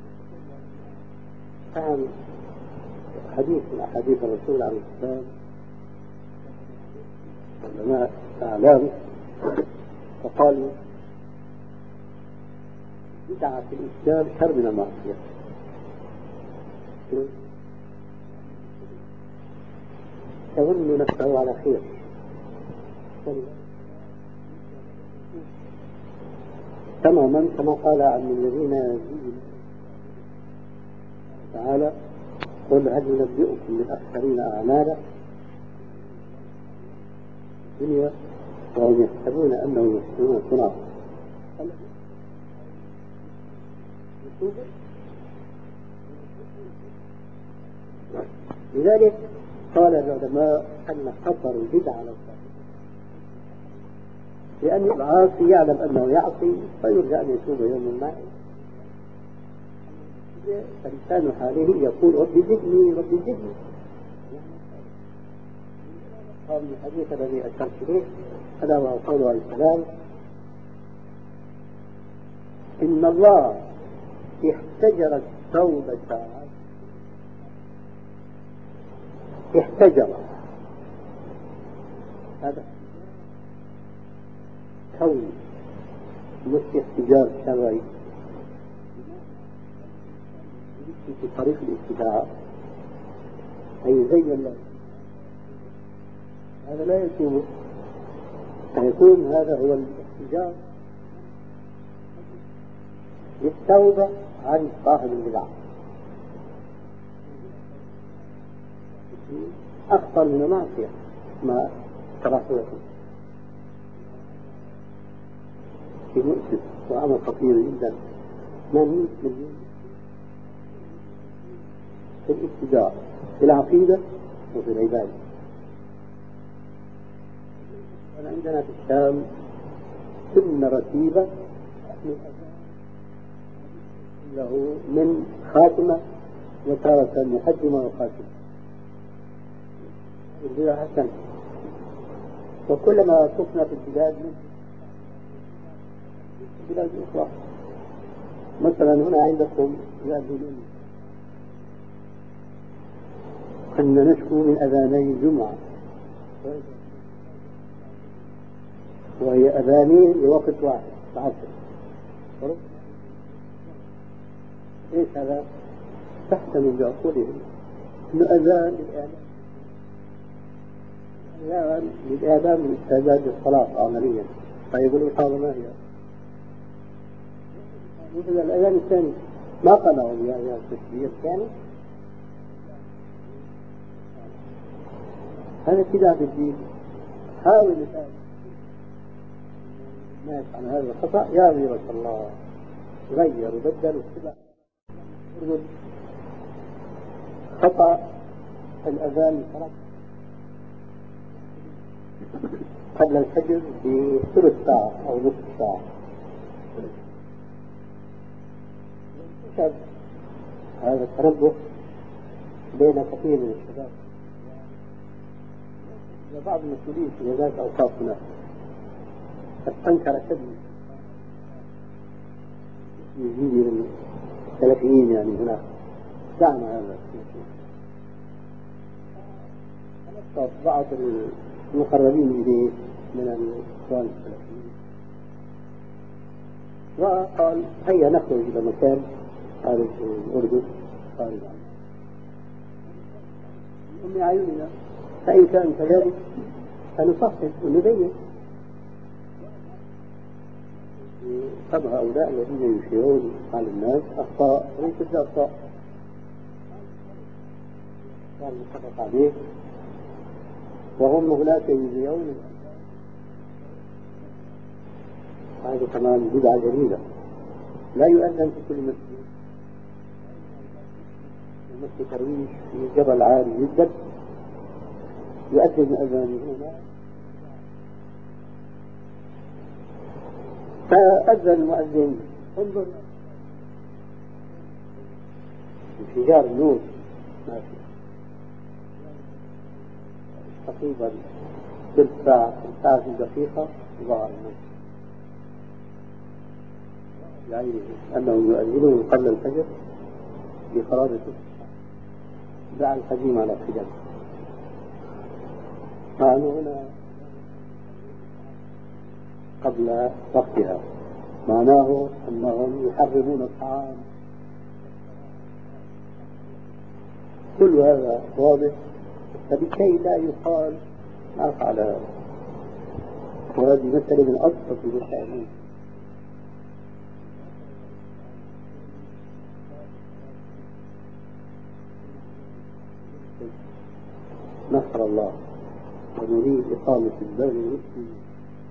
فهم حديث من أحاديث الرسول عليه السلام علماء أعلام فقالوا بدعة في الإسلام شر من المعصية. يظن نفسه على خير تماما كما قال عن الذين يزيد تعالى قل هل ننبئكم بالأخسرين أعمالا الدنيا وهم يحسبون أنهم يحسنون صنعا. لذلك قال العلماء أن خطر البدعة لو لأن العاصي يعلم أنه يعصي فيرجى أن يتوب يوم ما. فلسان حاله يقول ربي زدني ربي زدني. قال الحديث الذي أشرت إليه هذا هو قوله عليه السلام إن الله احتجر التوبة احتجر هذا كون مش احتجار شرعي في طريق الاتباع أي زي الله هذا لا يكون فيكون هذا هو الاحتجار للتوبة عن صاحب البدعة أخطر من المعصية ما تراه في مؤسف وأمر خطير جدا من في الاتجاه في العقيدة وفي العبادة. عندنا في الشام سنة رتيبة له من خاتمة وتارة مقدمة وخاتمة البدع حسن. وكلما طفنا في البلاد بلاد أخرى مثلا هنا عندكم يأذنون كنا نشكو من أذاني الجمعة وهي أذانين لوقت واحد العصر. إيش هذا؟ تحسن بعقولهم إنه أذان للإعلام من استعداد الصلاة عمليا فيقولوا هذا ما هي مثل الأذان الثاني ما قنعوا بهذا التشبيه الثاني. هذا ابتداء في الدين. حاول الناس عن هذا الخطأ يا غيرة الله غير وبدل واتبع خطأ الأذان قبل الفجر بثلث ساعة أو نصف ساعة. هذا التنبه بين كثير من الشباب وبعض المسؤولين في ذات أوقات هناك استنكر شديد يزيد من السلفيين يعني هناك دعم هذا بعض المقربين إليه من الإخوان السلفيين وقال هيا نخرج إلى مكان خارج الأردن خارج أم أعيننا فإن كان كذلك فنصحح ونبين. طب هؤلاء الذين يشيرون على الناس أخطاء ليست أخطاء كان متفق عليه وهم هناك يذيعون هذا كمان بدعة جديدة لا يؤذن في كل مسجد مسجد ترويش في جبل عالي جدا يؤذن الأذان هنا فأذن المؤذن انظر انفجار النور ما في تقريبا ثلث ساعة دقيقة ظهر النور يعني أنهم يؤذنون قبل الفجر بقرابة دعا القديم على قدم مع أنه هنا قبل وقتها معناه أنهم يحرمون الطعام كل هذا واضح فبكي لا يقال ما فعل هذا وهذه مسألة من أبسط المسائل نصر الله ونريد إقامة الدولة المسلمة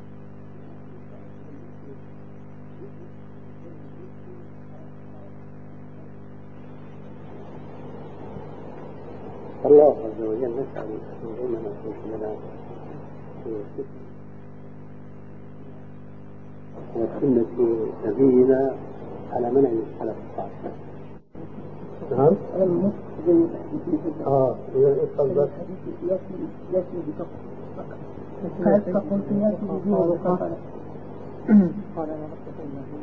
الله عز وجل نسأل أننا لنا وسنة نبينا على منهج السلف الصالح. نعم. إذا اتفضل. يأتي بفقط. فقلت يأتي بدون قال أنا ربك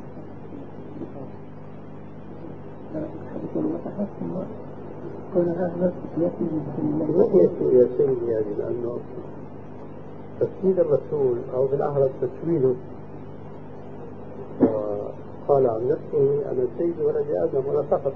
إنه كون هذا يا سيدي يعني لأنه تسويد الرسول أو بالأحرى تسويده وقال عن نفسه أنا سيد ولد آدم ولا فقط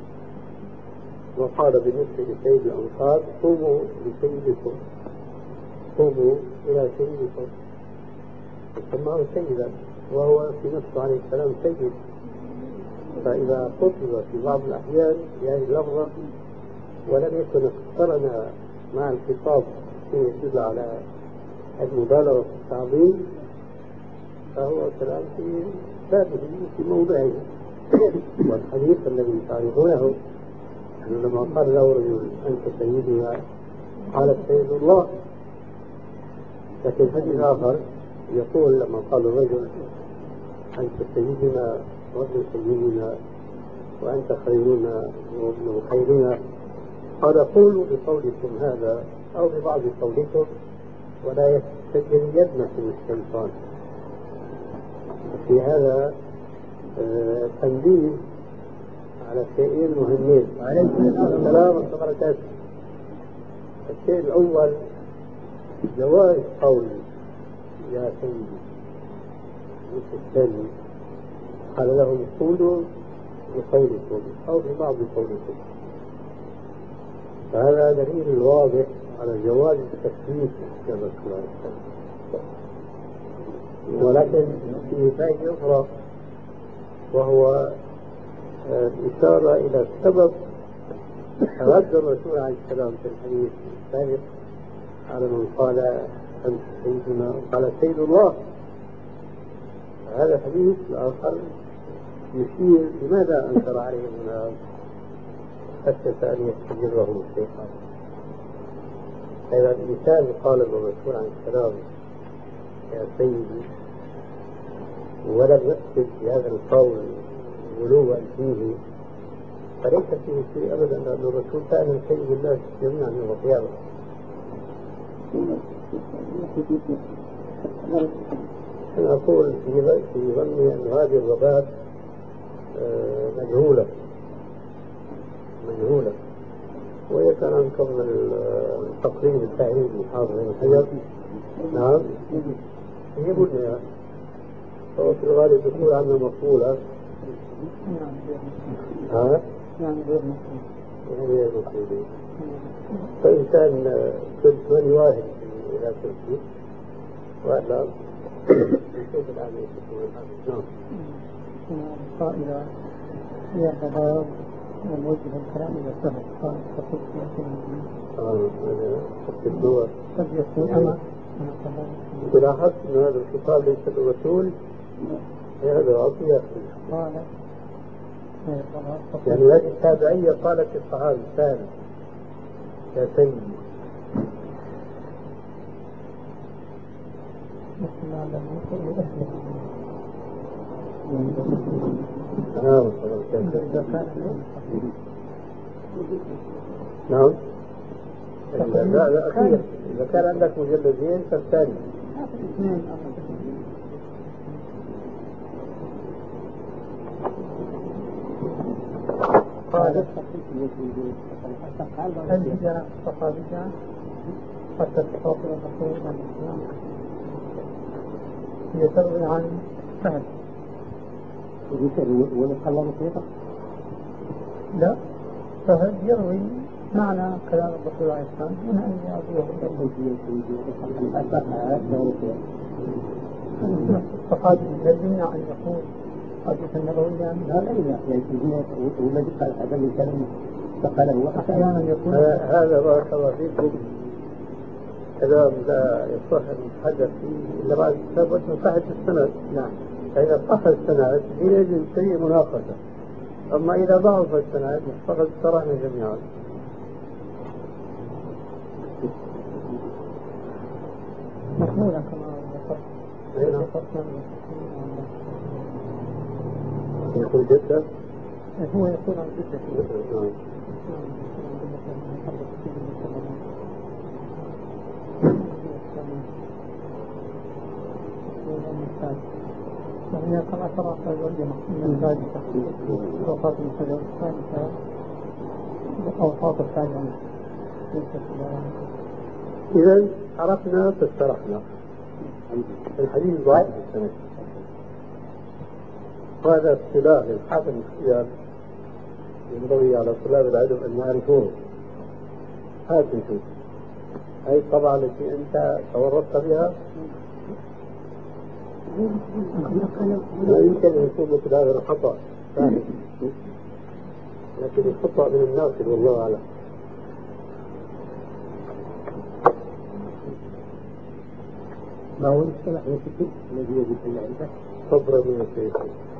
وقال بالنسبة لسيد الأنصار قوموا لسيدكم قوموا إلى سيدكم فسماه سيدا وهو في نفسه عليه السلام سيد فإذا خطب في بعض الأحيان بهذه اللفظة ولم يكن اقترن مع الخطاب فيه يدل على المبالغة في التعظيم فهو كلام في ثابت في موضعه والحديث الذي تعرفونه لما قال له رجل أنت سيدنا قال سيد الله لكن حديث آخر يقول لما قال الرجل أنت سيدنا وابن سيدنا وأنت خيرنا وابن خيرنا قال قولوا بقولكم هذا أو ببعض قولكم ولا يستجرينكم الشيطان. في هذا تنبيه على شيئين مهمين. وعليكم السلام ورحمة الله وبركاته. الشيء الأول جواز قول يا سيدي الثاني قال لهم قولوا بقولكم أو ببعض قولكم فهذا دليل واضح على جواز التكليف كما قال. ولكن في فائدة أخرى وهو الإشارة إلى سبب رد الرسول عليه السلام في الحديث السابق على من قال أنت سيدنا قال سيد الله. هذا الحديث الآخر يشير لماذا أنكر عليهم هنا خشية أن يستجرهم الشيطان. إذا الإنسان قال للرسول عليه السلام يا سيدي ولم يقصد بهذا القول غلوا فيه فليس فيه شيء أبدا لأن الرسول كان سيد الناس جميعا يوم القيامة. أنا أقول في ظني أن هذه الرباط مجهولة. وهي كان عن قبل التقريب التعريبي حافظ بن حجر. نعم هي قلنا هو في الغالب يقول عنها مقبولة. ها؟ يعني غير مسلم. غير مسلم. فإن كان كنت ماني واحد إلى تركي ولا نشوف الآن نعم. قائلة هي الضباب وموجه الكلام إلى سهل قال فقلت الدول قد يكون أنا لاحظت أن هذا الخطاب ليس الرسول هذا عطية قال يعني هذه التابعية قالت الصحابي الثاني يا سيدي نعم لا أكيد إذا كان عندك مجلدين فالثاني قال هل جاء صحابيا حتى تفاصل الرسول عن الإسلام هي تروي عن سهل ونتكلم فيها؟ لا سهل يروي معنى كلام الرسول عليه السلام دون أن يعطيه الصحابي هل يمنع أن يكون حديثا نبويا؟ لا والذي قال هذا من كلام فقال هو أحيانا يكون هذا بارك الله فيكم كلام لا يصح أن يتحدث فيه إلا بعد ثبت من صحة السند. نعم. فإذا صح السند حينئذ تجري مناقشة. أما إذا ضعف السند فقد اشترحنا جميعا. محمولا كما ذكرت. يقول جدة هو يقول عن جدة. وهي كما ترى الجمع من الثالثة أوقات الحجر الثالثة أوقات الثالثة. إذا عرفنا فاسترحنا الحديث ضعيف السند. وهذا اصطلاح للحافظ الاختيار ينبغي على طلاب العلم أن يعرفوه. هذا نشوف هذه الطبعة التي أنت تورطت بها لا يمكن أن يكون مثل هذا الخطأ لكن الخطأ من الناقل والله أعلم. ما هو الاصطلاح الذي يجب أن نعرفه؟ صبر من الشيخ.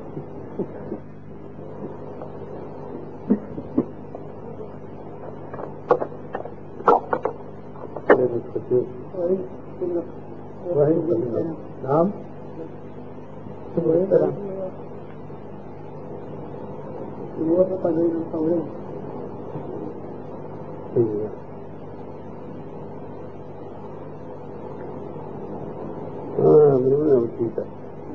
نعم يوافق بين القولين. من هنا وجيدة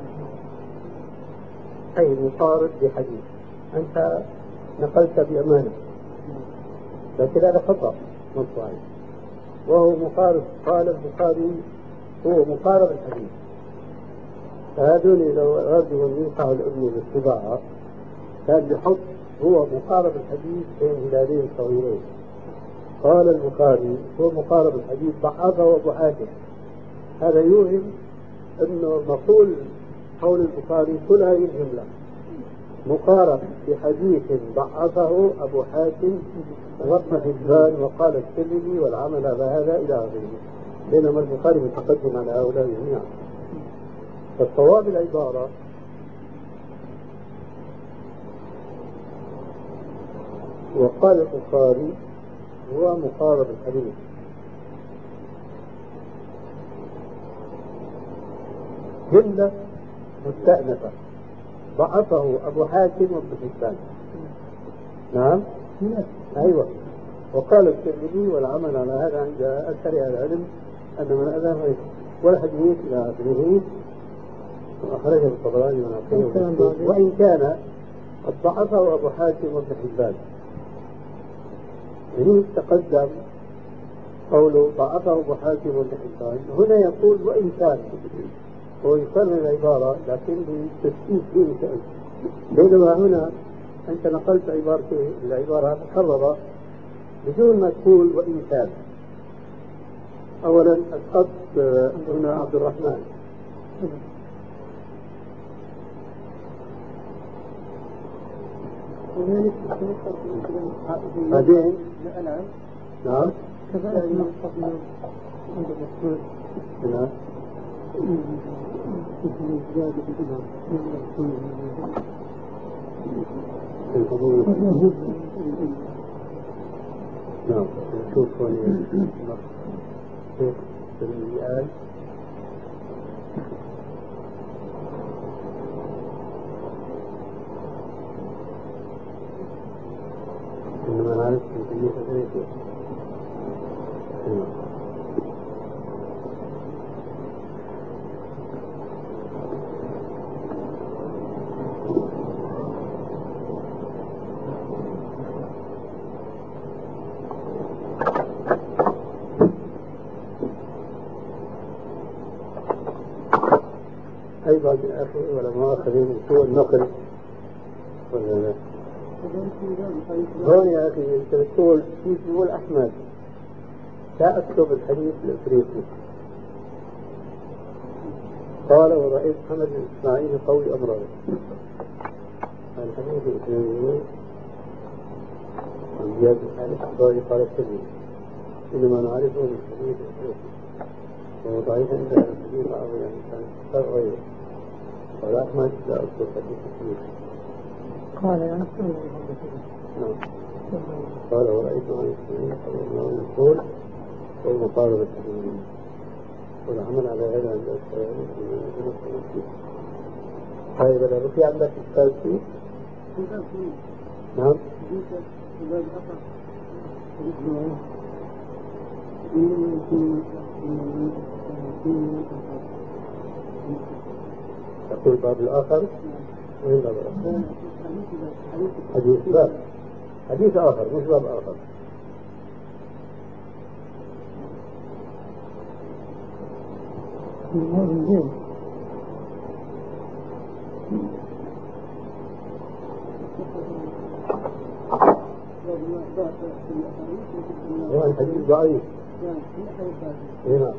أي مقارب بحديث أنت نقلت بأمانة لكن هذا خطأ مطبعي وهو مقارب. قال البخاري هو مقارب الحديث. فهذول لو أرادوا أن ينفعوا الابن بالطباعة كان يحط هو مقارب الحديث بين هلالين صغيرين. قال البخاري هو مقارب الحديث ضعفه أبو حاتم. هذا يوهم أنه مقول قول البخاري كل هذه الجملة مقارب بحديث ضعفه أبو حاتم وابن حبان وقال الترمذي والعمل على هذا إلى آخره. بينما البخاري متقدم على هؤلاء جميعا. فالصواب العبارة وقال البخاري هو مقارب الحديث. جملة مستأنفة ضعفه أبو حاتم وابن حبان. نعم أيوة. وقال الترمذي والعمل على هذا عند أكثر العلم أن من أذى والحديث إلى آخره وأخرجه الطبراني ونقله. وإن كان قد ضعفه أبو حاتم وابن حبان. هنا تقدم قوله ضعفه أبو حاتم وابن حبان، هنا يقول وإن كان، هو يكرر العبارة لكن بتشكيك دون شأن، بينما هنا أنت نقلت العبارة مكررة بدون ما تقول وإن كان. أولا الخط هنا عبد الرحمن، بعدين نعم كذلك نعم نعم نشوف هون الآن إنما نعرف كمية الريتو. أيضا يا أخي ولا مؤاخذين سوء النقل ولا لا؟ هون يا أخي أنت بتقول تقول أحمد لا أكتب الحديث الإفريقي، قال ورأيت محمد بن إسماعيل قوي أمره. الحديث الإفريقي عن زياد بن حارث الأنصاري قال الترمذي إنما نعرفه من الحديث الإفريقي وهو ضعيف عند الحديث العربي يعني كان غيره. قال أحمد لا أكتب الحديث الإفريقي. قال يعني قال ورأيت عن السنين صلى الله عليه وسلم يقول ومقاربة الحديث والعمل على هذا عند السلام. طيب أنا في عندك إشكال فيه؟ نعم تقول باب الآخر وين باب الآخر؟ حديث باب حديث آخر مش باب آخر. هو الحديث ضعيف. نعم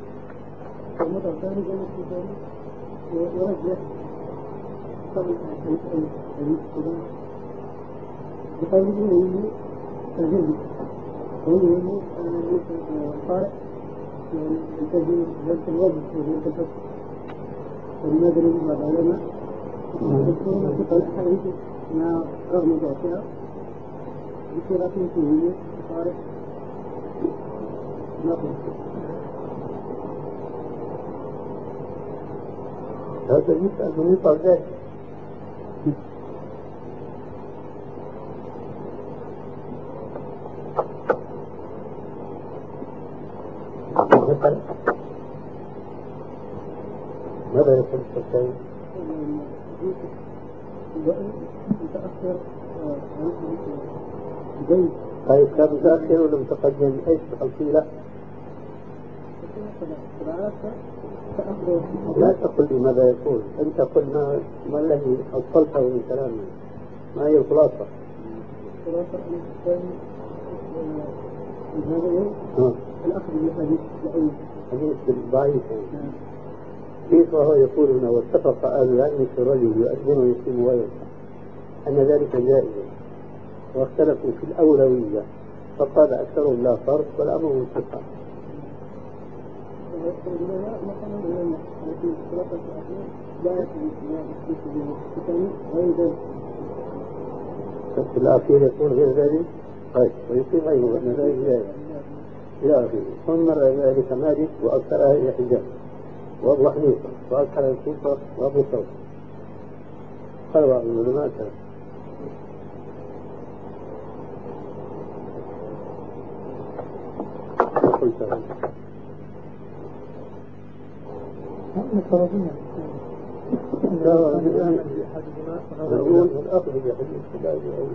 رغم ضعفها بصورة فيهية صارت هذا يسأل من يطلع ذلك. مثلا ماذا يقول الشيخ؟ متأخر طيب كان متأخر ولا متقدم ايش الخلفية؟ لا تقل لي ماذا يقول، انت قل ما الذي حصلته من كلامه، ما هي الخلاصة؟ الأخذ بالحديث حديث ضعيف. كيف هو يقول هنا واتفق أهل العلم في الرجل يؤذن ويصوم ويصوم أن ذلك جائز، واختلفوا في الأولوية فقال أكثرهم لا فرق والأمر منتفع. في الأخير يقول غير ذلك طيب ويصيب غيره أن ذلك جائز إلى آخره. ثم مر ذلك مالك وأكثرها إلى حجاز وأبو حنيفة وأكثر الكوفة وأبو ثور. قال بعض العلماء قلت نقول الأخذ بحديث لا أولى.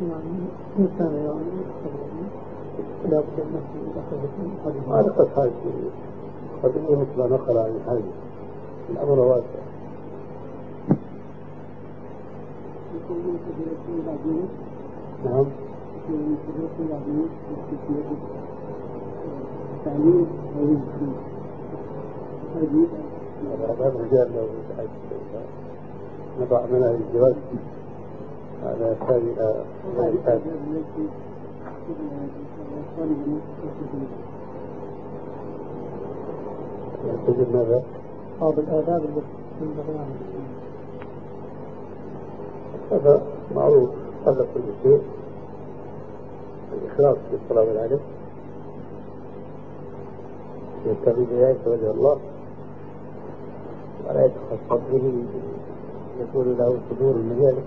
لا بد من الأخذ ما نقص هذه قضية مثل ما نقل عن هذه الأمر واسع. نعم. هذا الرجال لو نضع منها الجواز على سابقة تجد ماذا؟ بالآداب التي هذا معروف قبل كل شيء الإخلاص في طلب العلم يبتغي بذلك وجه الله ولا يتخصص به يكون له صدور من ذلك.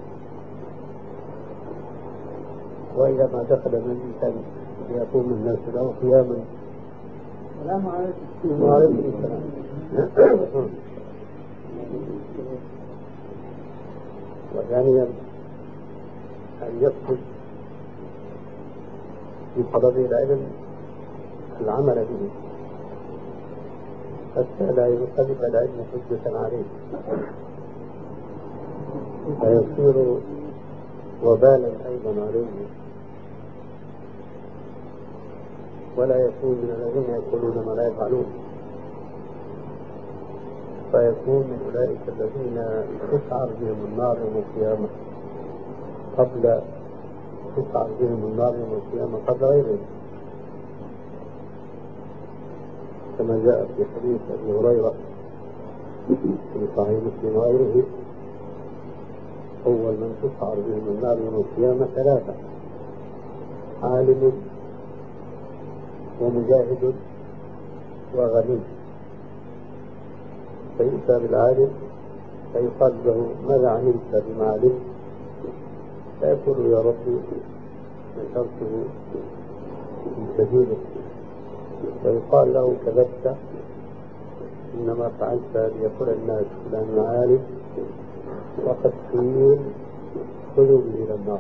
وإذا ما دخل من الإنسان ليقوم الناس له قياما السلام عليكم. وعليكم السلام. وثانيا أن يقصد في طلب العلم العمل به حتى لا ينقلب العلم حجة عليه فيصير وبالا أيضا عليه ولا يكون من الذين يقولون ما لا يفعلون فيكون من أولئك الذين تسعر بهم النار يوم القيامة قبل تسعر بهم النار يوم القيامة قبل غيرهم كما جاء في حديث أبي هريرة في صحيح مسلم وغيره أول من تسعر بهم النار يوم القيامة ثلاثة عالم ومجاهد وغني فيؤتى بالعالم فيقال له ماذا عملت بما علمت فيقول يا ربي نشرته في سبيلك ويقال له كذبت إنما فعلت ليقول الناس فلان عالم وقد قيل خذوا به إلى النار.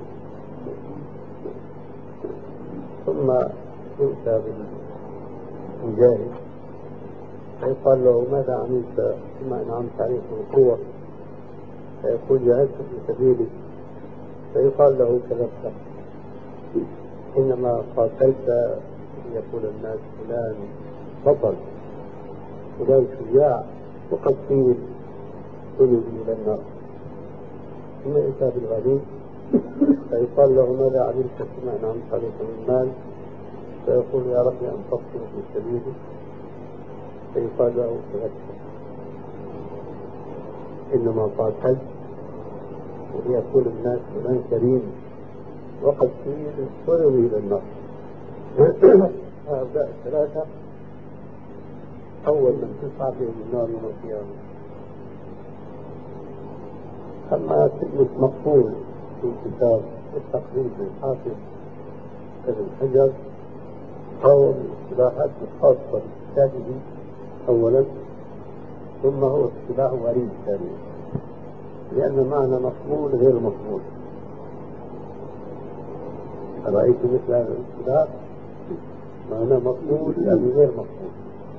ثم يؤتى بالمجاهد فيقال له ماذا عملت بما أنعمت عليك من قوة فيقول جاهدت في سبيلك فيقال له كذبت إنما قاتلت يقول الناس فلان بطل فلان شجاع وقد قيل خذوا به إلى النار. ثم يؤتى بالغني فيقال له ماذا عملت بما أنعمت عليك من مال فيقول يا رب أنفقته في سبيلك فيقال له كذبت إنما قاتلت ويقول الناس فلان كريم وقد قيل خذوا به إلى النار. هؤلاء الثلاثة أول من تسعى بهم النار يوم القيامة. أما كلمة مقبول في الكتاب التقريب للحافظ ابن حجر هو الاصطلاحات الخاصة بكتابه أولا ثم هو اصطلاح غريب ثانيا لأن معنى مقبول غير مقبول. رأيت مثل هذا الاصطلاح معنى مقبول يعني غير مقبول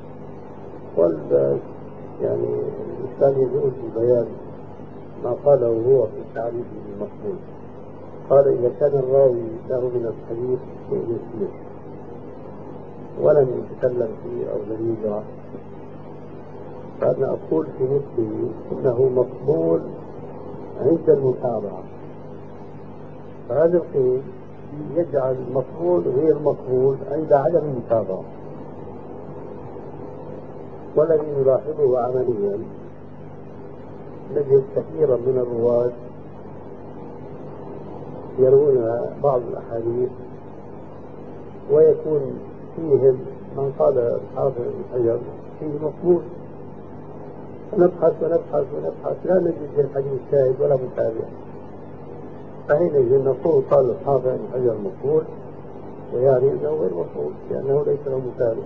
يعني الإنسان يقول في بيان ما قاله هو في تعريفه المقبول قال إذا كان الراوي له من الحديث شيء يسير ولم يتكلم فيه أو لم يجرى فأنا أقول في مثله إنه مقبول عند المتابعة. فهذا القيد يجعل المقبول غير مقبول عند عدم المتابعة. والذي نلاحظه عمليا نجد كثيرا من الرواة يروون بعض الأحاديث ويكون فيهم من قال الحافظ ابن حجر فيه مقبول نبحث ونبحث ونبحث لا نجد للحديث شاهد ولا متابع فحينئذ نقول قال الحافظ ابن حجر مقبول ويعني انه غير مقبول لانه ليس له متابع.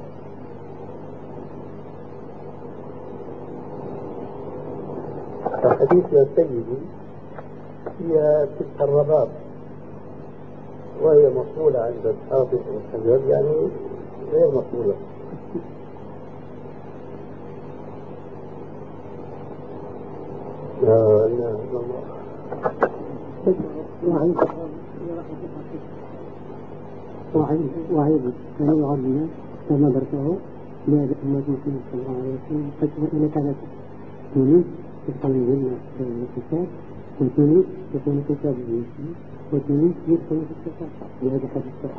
فحديث يا سيدي هي تلك الرباب، وهي مقولة عند الحافظ والحجر، يعني غير مقولة. لا إله إلا الله. وعيد من يعظم كما برته لهذا أمة محمد صلى الله عليه وسلم فتوى إلى ثلاثة تونس تدخل الجنة في الكتاب، وتونس يكون كتاب المسلم، وتونس يدخل في الكتاب. وهذا حديث صحيح.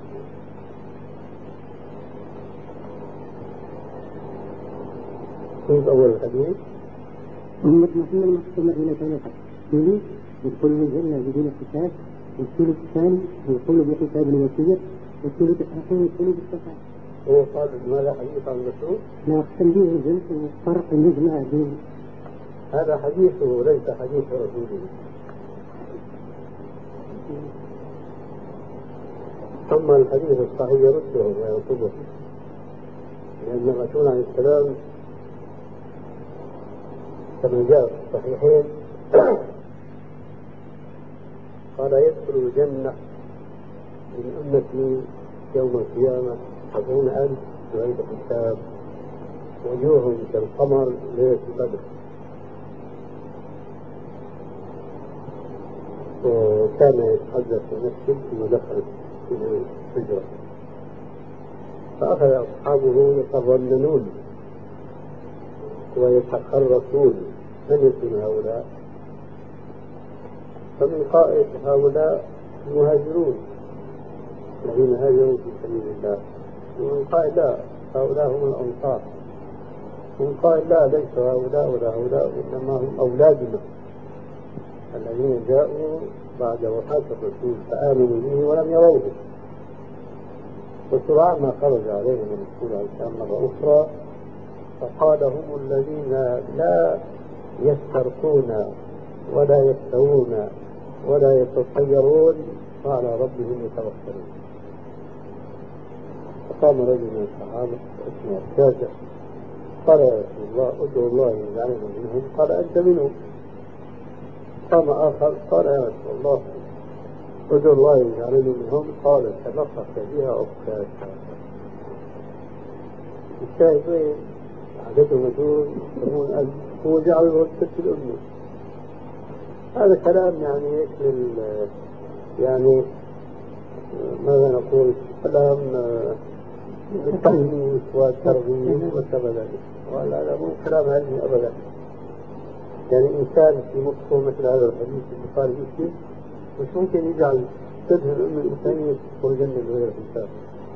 كيف أول الحديث؟ أمة محمد مقسومة إلى ثلاثة، تونس يدخل الجنة بدون حساب، والثلث الثاني يدخل بحساب الوسيط، والثلث الآخر يدخل بالشفاعة. هو قال ماذا حديث عن الرسول؟ لا أقسم به الجنس والفرق نجمع به. هذا حديثه ليس حديث رسوله. ثم الحديث الصحيح يرده وينقضه، لأن الرسول عليه السلام كما جاء في الصحيحين قال يدخل الجنة من أمتي يوم القيامة 70,000 بغير حساب، وجوههم كالقمر ليلة البدر. وكان يتحدث ونفسه ثم دخل في الحجرة، فأخذ أصحابه يتظننون ويتخرصون من يكون هؤلاء، فمن قائل هؤلاء المهاجرون الذين هاجروا في سبيل الله، ومن قائل لا هؤلاء هم الأنصار، ومن قائل لا ليس هؤلاء ولا هؤلاء إنما هم أولادنا الذين جاءوا بعد وفاة الرسول فآمنوا به ولم يروه. وسرعان ما خرج عليهم الرسول عليه السلام مرة أخرى فقال هم الذين لا يسترقون ولا يستوون ولا يتطيرون وعلى ربهم يتوكلون. فقام رجل من الصحابة اسمه الشاجع قال يا رسول الله ادعو الله يجعلنا منهم، قال أنت منهم. قام آخر قال يا رسول الله ادعو الله يجعلنا منهم، قال تنفخ بها أفكاسا. الشاهد وين عددهم دول يسمون ألف، هو جعله الست الأمة. هذا كلام يعني يشمل يعني ماذا نقول كلام بالتحميس والترغيب وكذا ذلك، ولا مو كلام علمي أبدا. يعني إنسان في مخه مثل هذا الحديث اللي قال فيه مش ممكن يجعل تدهن الأمة الإنسانية تدخل الجنة بغير حساب.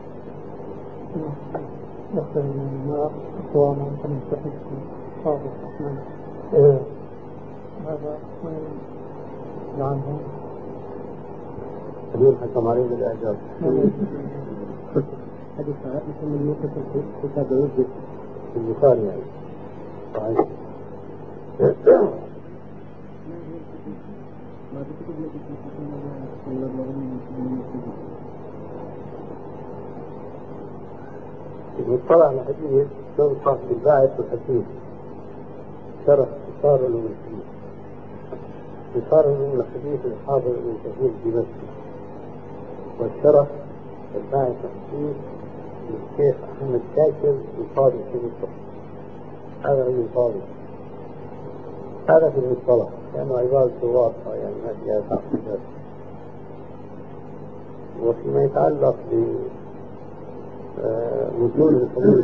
يخرج من النار أقواما كمستحق صادق الرحمن. هذا وين عنه؟ اليوم حكم عليه بالإعجاب. حديث عائشة من موقف كتاب يوجد في البخاري يعني صحيح. ما بكتب التي تنحكم المصطلح الحديث تنصح بالباعث والحكيم شرح اختصار علوم الحديث. اختصار علوم الحديث الحافظ ابن كثير الدمشقي، والشرح الباعث والحكيم للشيخ أحمد شاكر القاضي في مصر. هذا رجل قاضي. هذا في المصطلح لأنه عبارة واضحة يعني ما فيها تعقيدات. وفيما يتعلق بوصول الحديث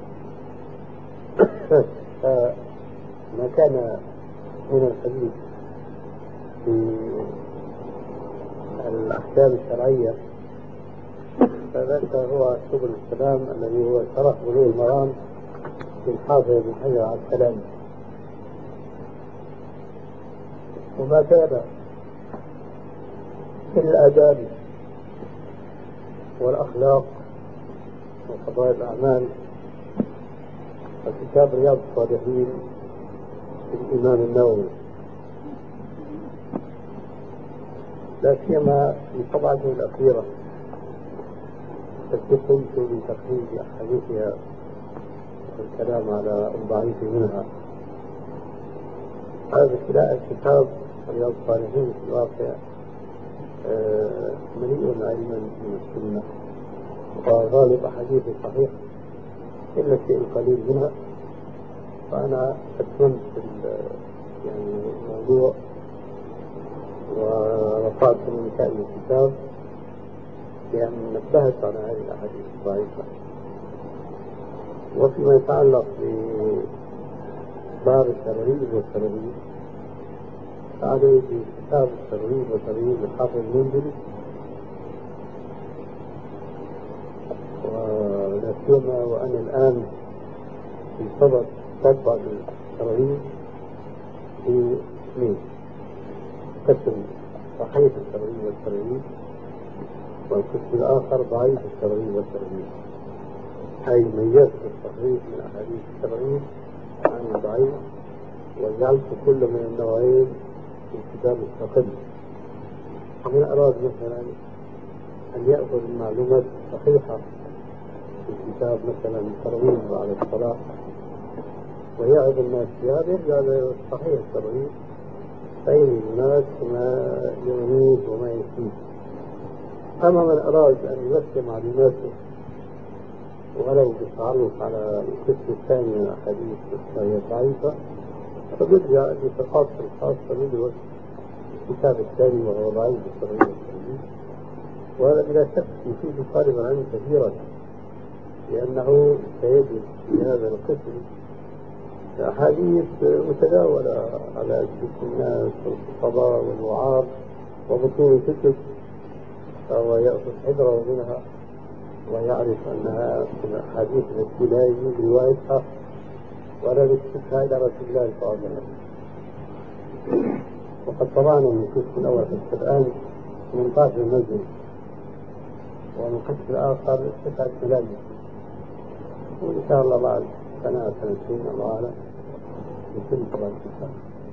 ما كان من الحديث في الأحكام الشرعية فذلك هو سبل السلام الذي هو شرح بلوغ المرام للحافظ ابن حجر على السلام. وما كان في الآداب والأخلاق وقضايا الأعمال وكتاب رياض الصالحين للإمام النووي، لا سيما في طبعته الأخيرة التي قمت بتخريج أحاديثها والكلام على الضعيف منها. هذا كتاب رياض الصالحين في الواقع مليء علما من السنة، وغالب أحاديث صحيح إلا الشيء القليل منها. فأنا أتممت يعني الموضوع ورفعت من شأن الكتاب بأن نبهت على هذه الأحاديث الضعيفة. وفيما يتعلق بباب الترغيب والترهيب فعليه بكتاب الترغيب والترهيب للحافظ المنذري، ولا سيما وأنا الآن في صدد طبع الترغيب في اثنين: قسم صحيح الترغيب والترهيب، والقسم الآخر ضعيف الترغيب والترهيب، أي ميزت الصحيح من أحاديث الترغيب عن الضعيف، وجعلت كل من النوعين في كتاب مستقل. ومن أراد مثلا أن يأخذ المعلومات الصحيحة في كتاب مثلا الترغيب على الصلاة ويعظ الناس بها، يرجع لصحيح الترغيب فإن الناس ما يغنيه وما يكفيه. أما من أراد أن يمثل معلوماته ولو بالتعرف على القسم الثاني من الأحاديث وهي ضعيفة، فبيرجع لثقافته الخاصة ندرس الكتاب الثاني وهو ضعيف الترغيب والترهيب. وهذا بلا شك يفيد طالب العلم كثيرا، لأنه سيجد في هذا القسم أحاديث متداولة على ألسنة الناس والخطباء والوعاظ وبطون الكتب، فهو يأخذ حذره منها ويعرف أنها من الأحاديث التي لا يجوز روايتها ولا نسبتها إلى رسول الله صلى الله عليه وسلم. وقد طبعنا من القسم الأول حتى الآن 18 مجلس، ومن القسم الآخر 9 مجالس، وإن شاء الله بعد سنة سنتين الله أعلم يتم طبعا الكتاب.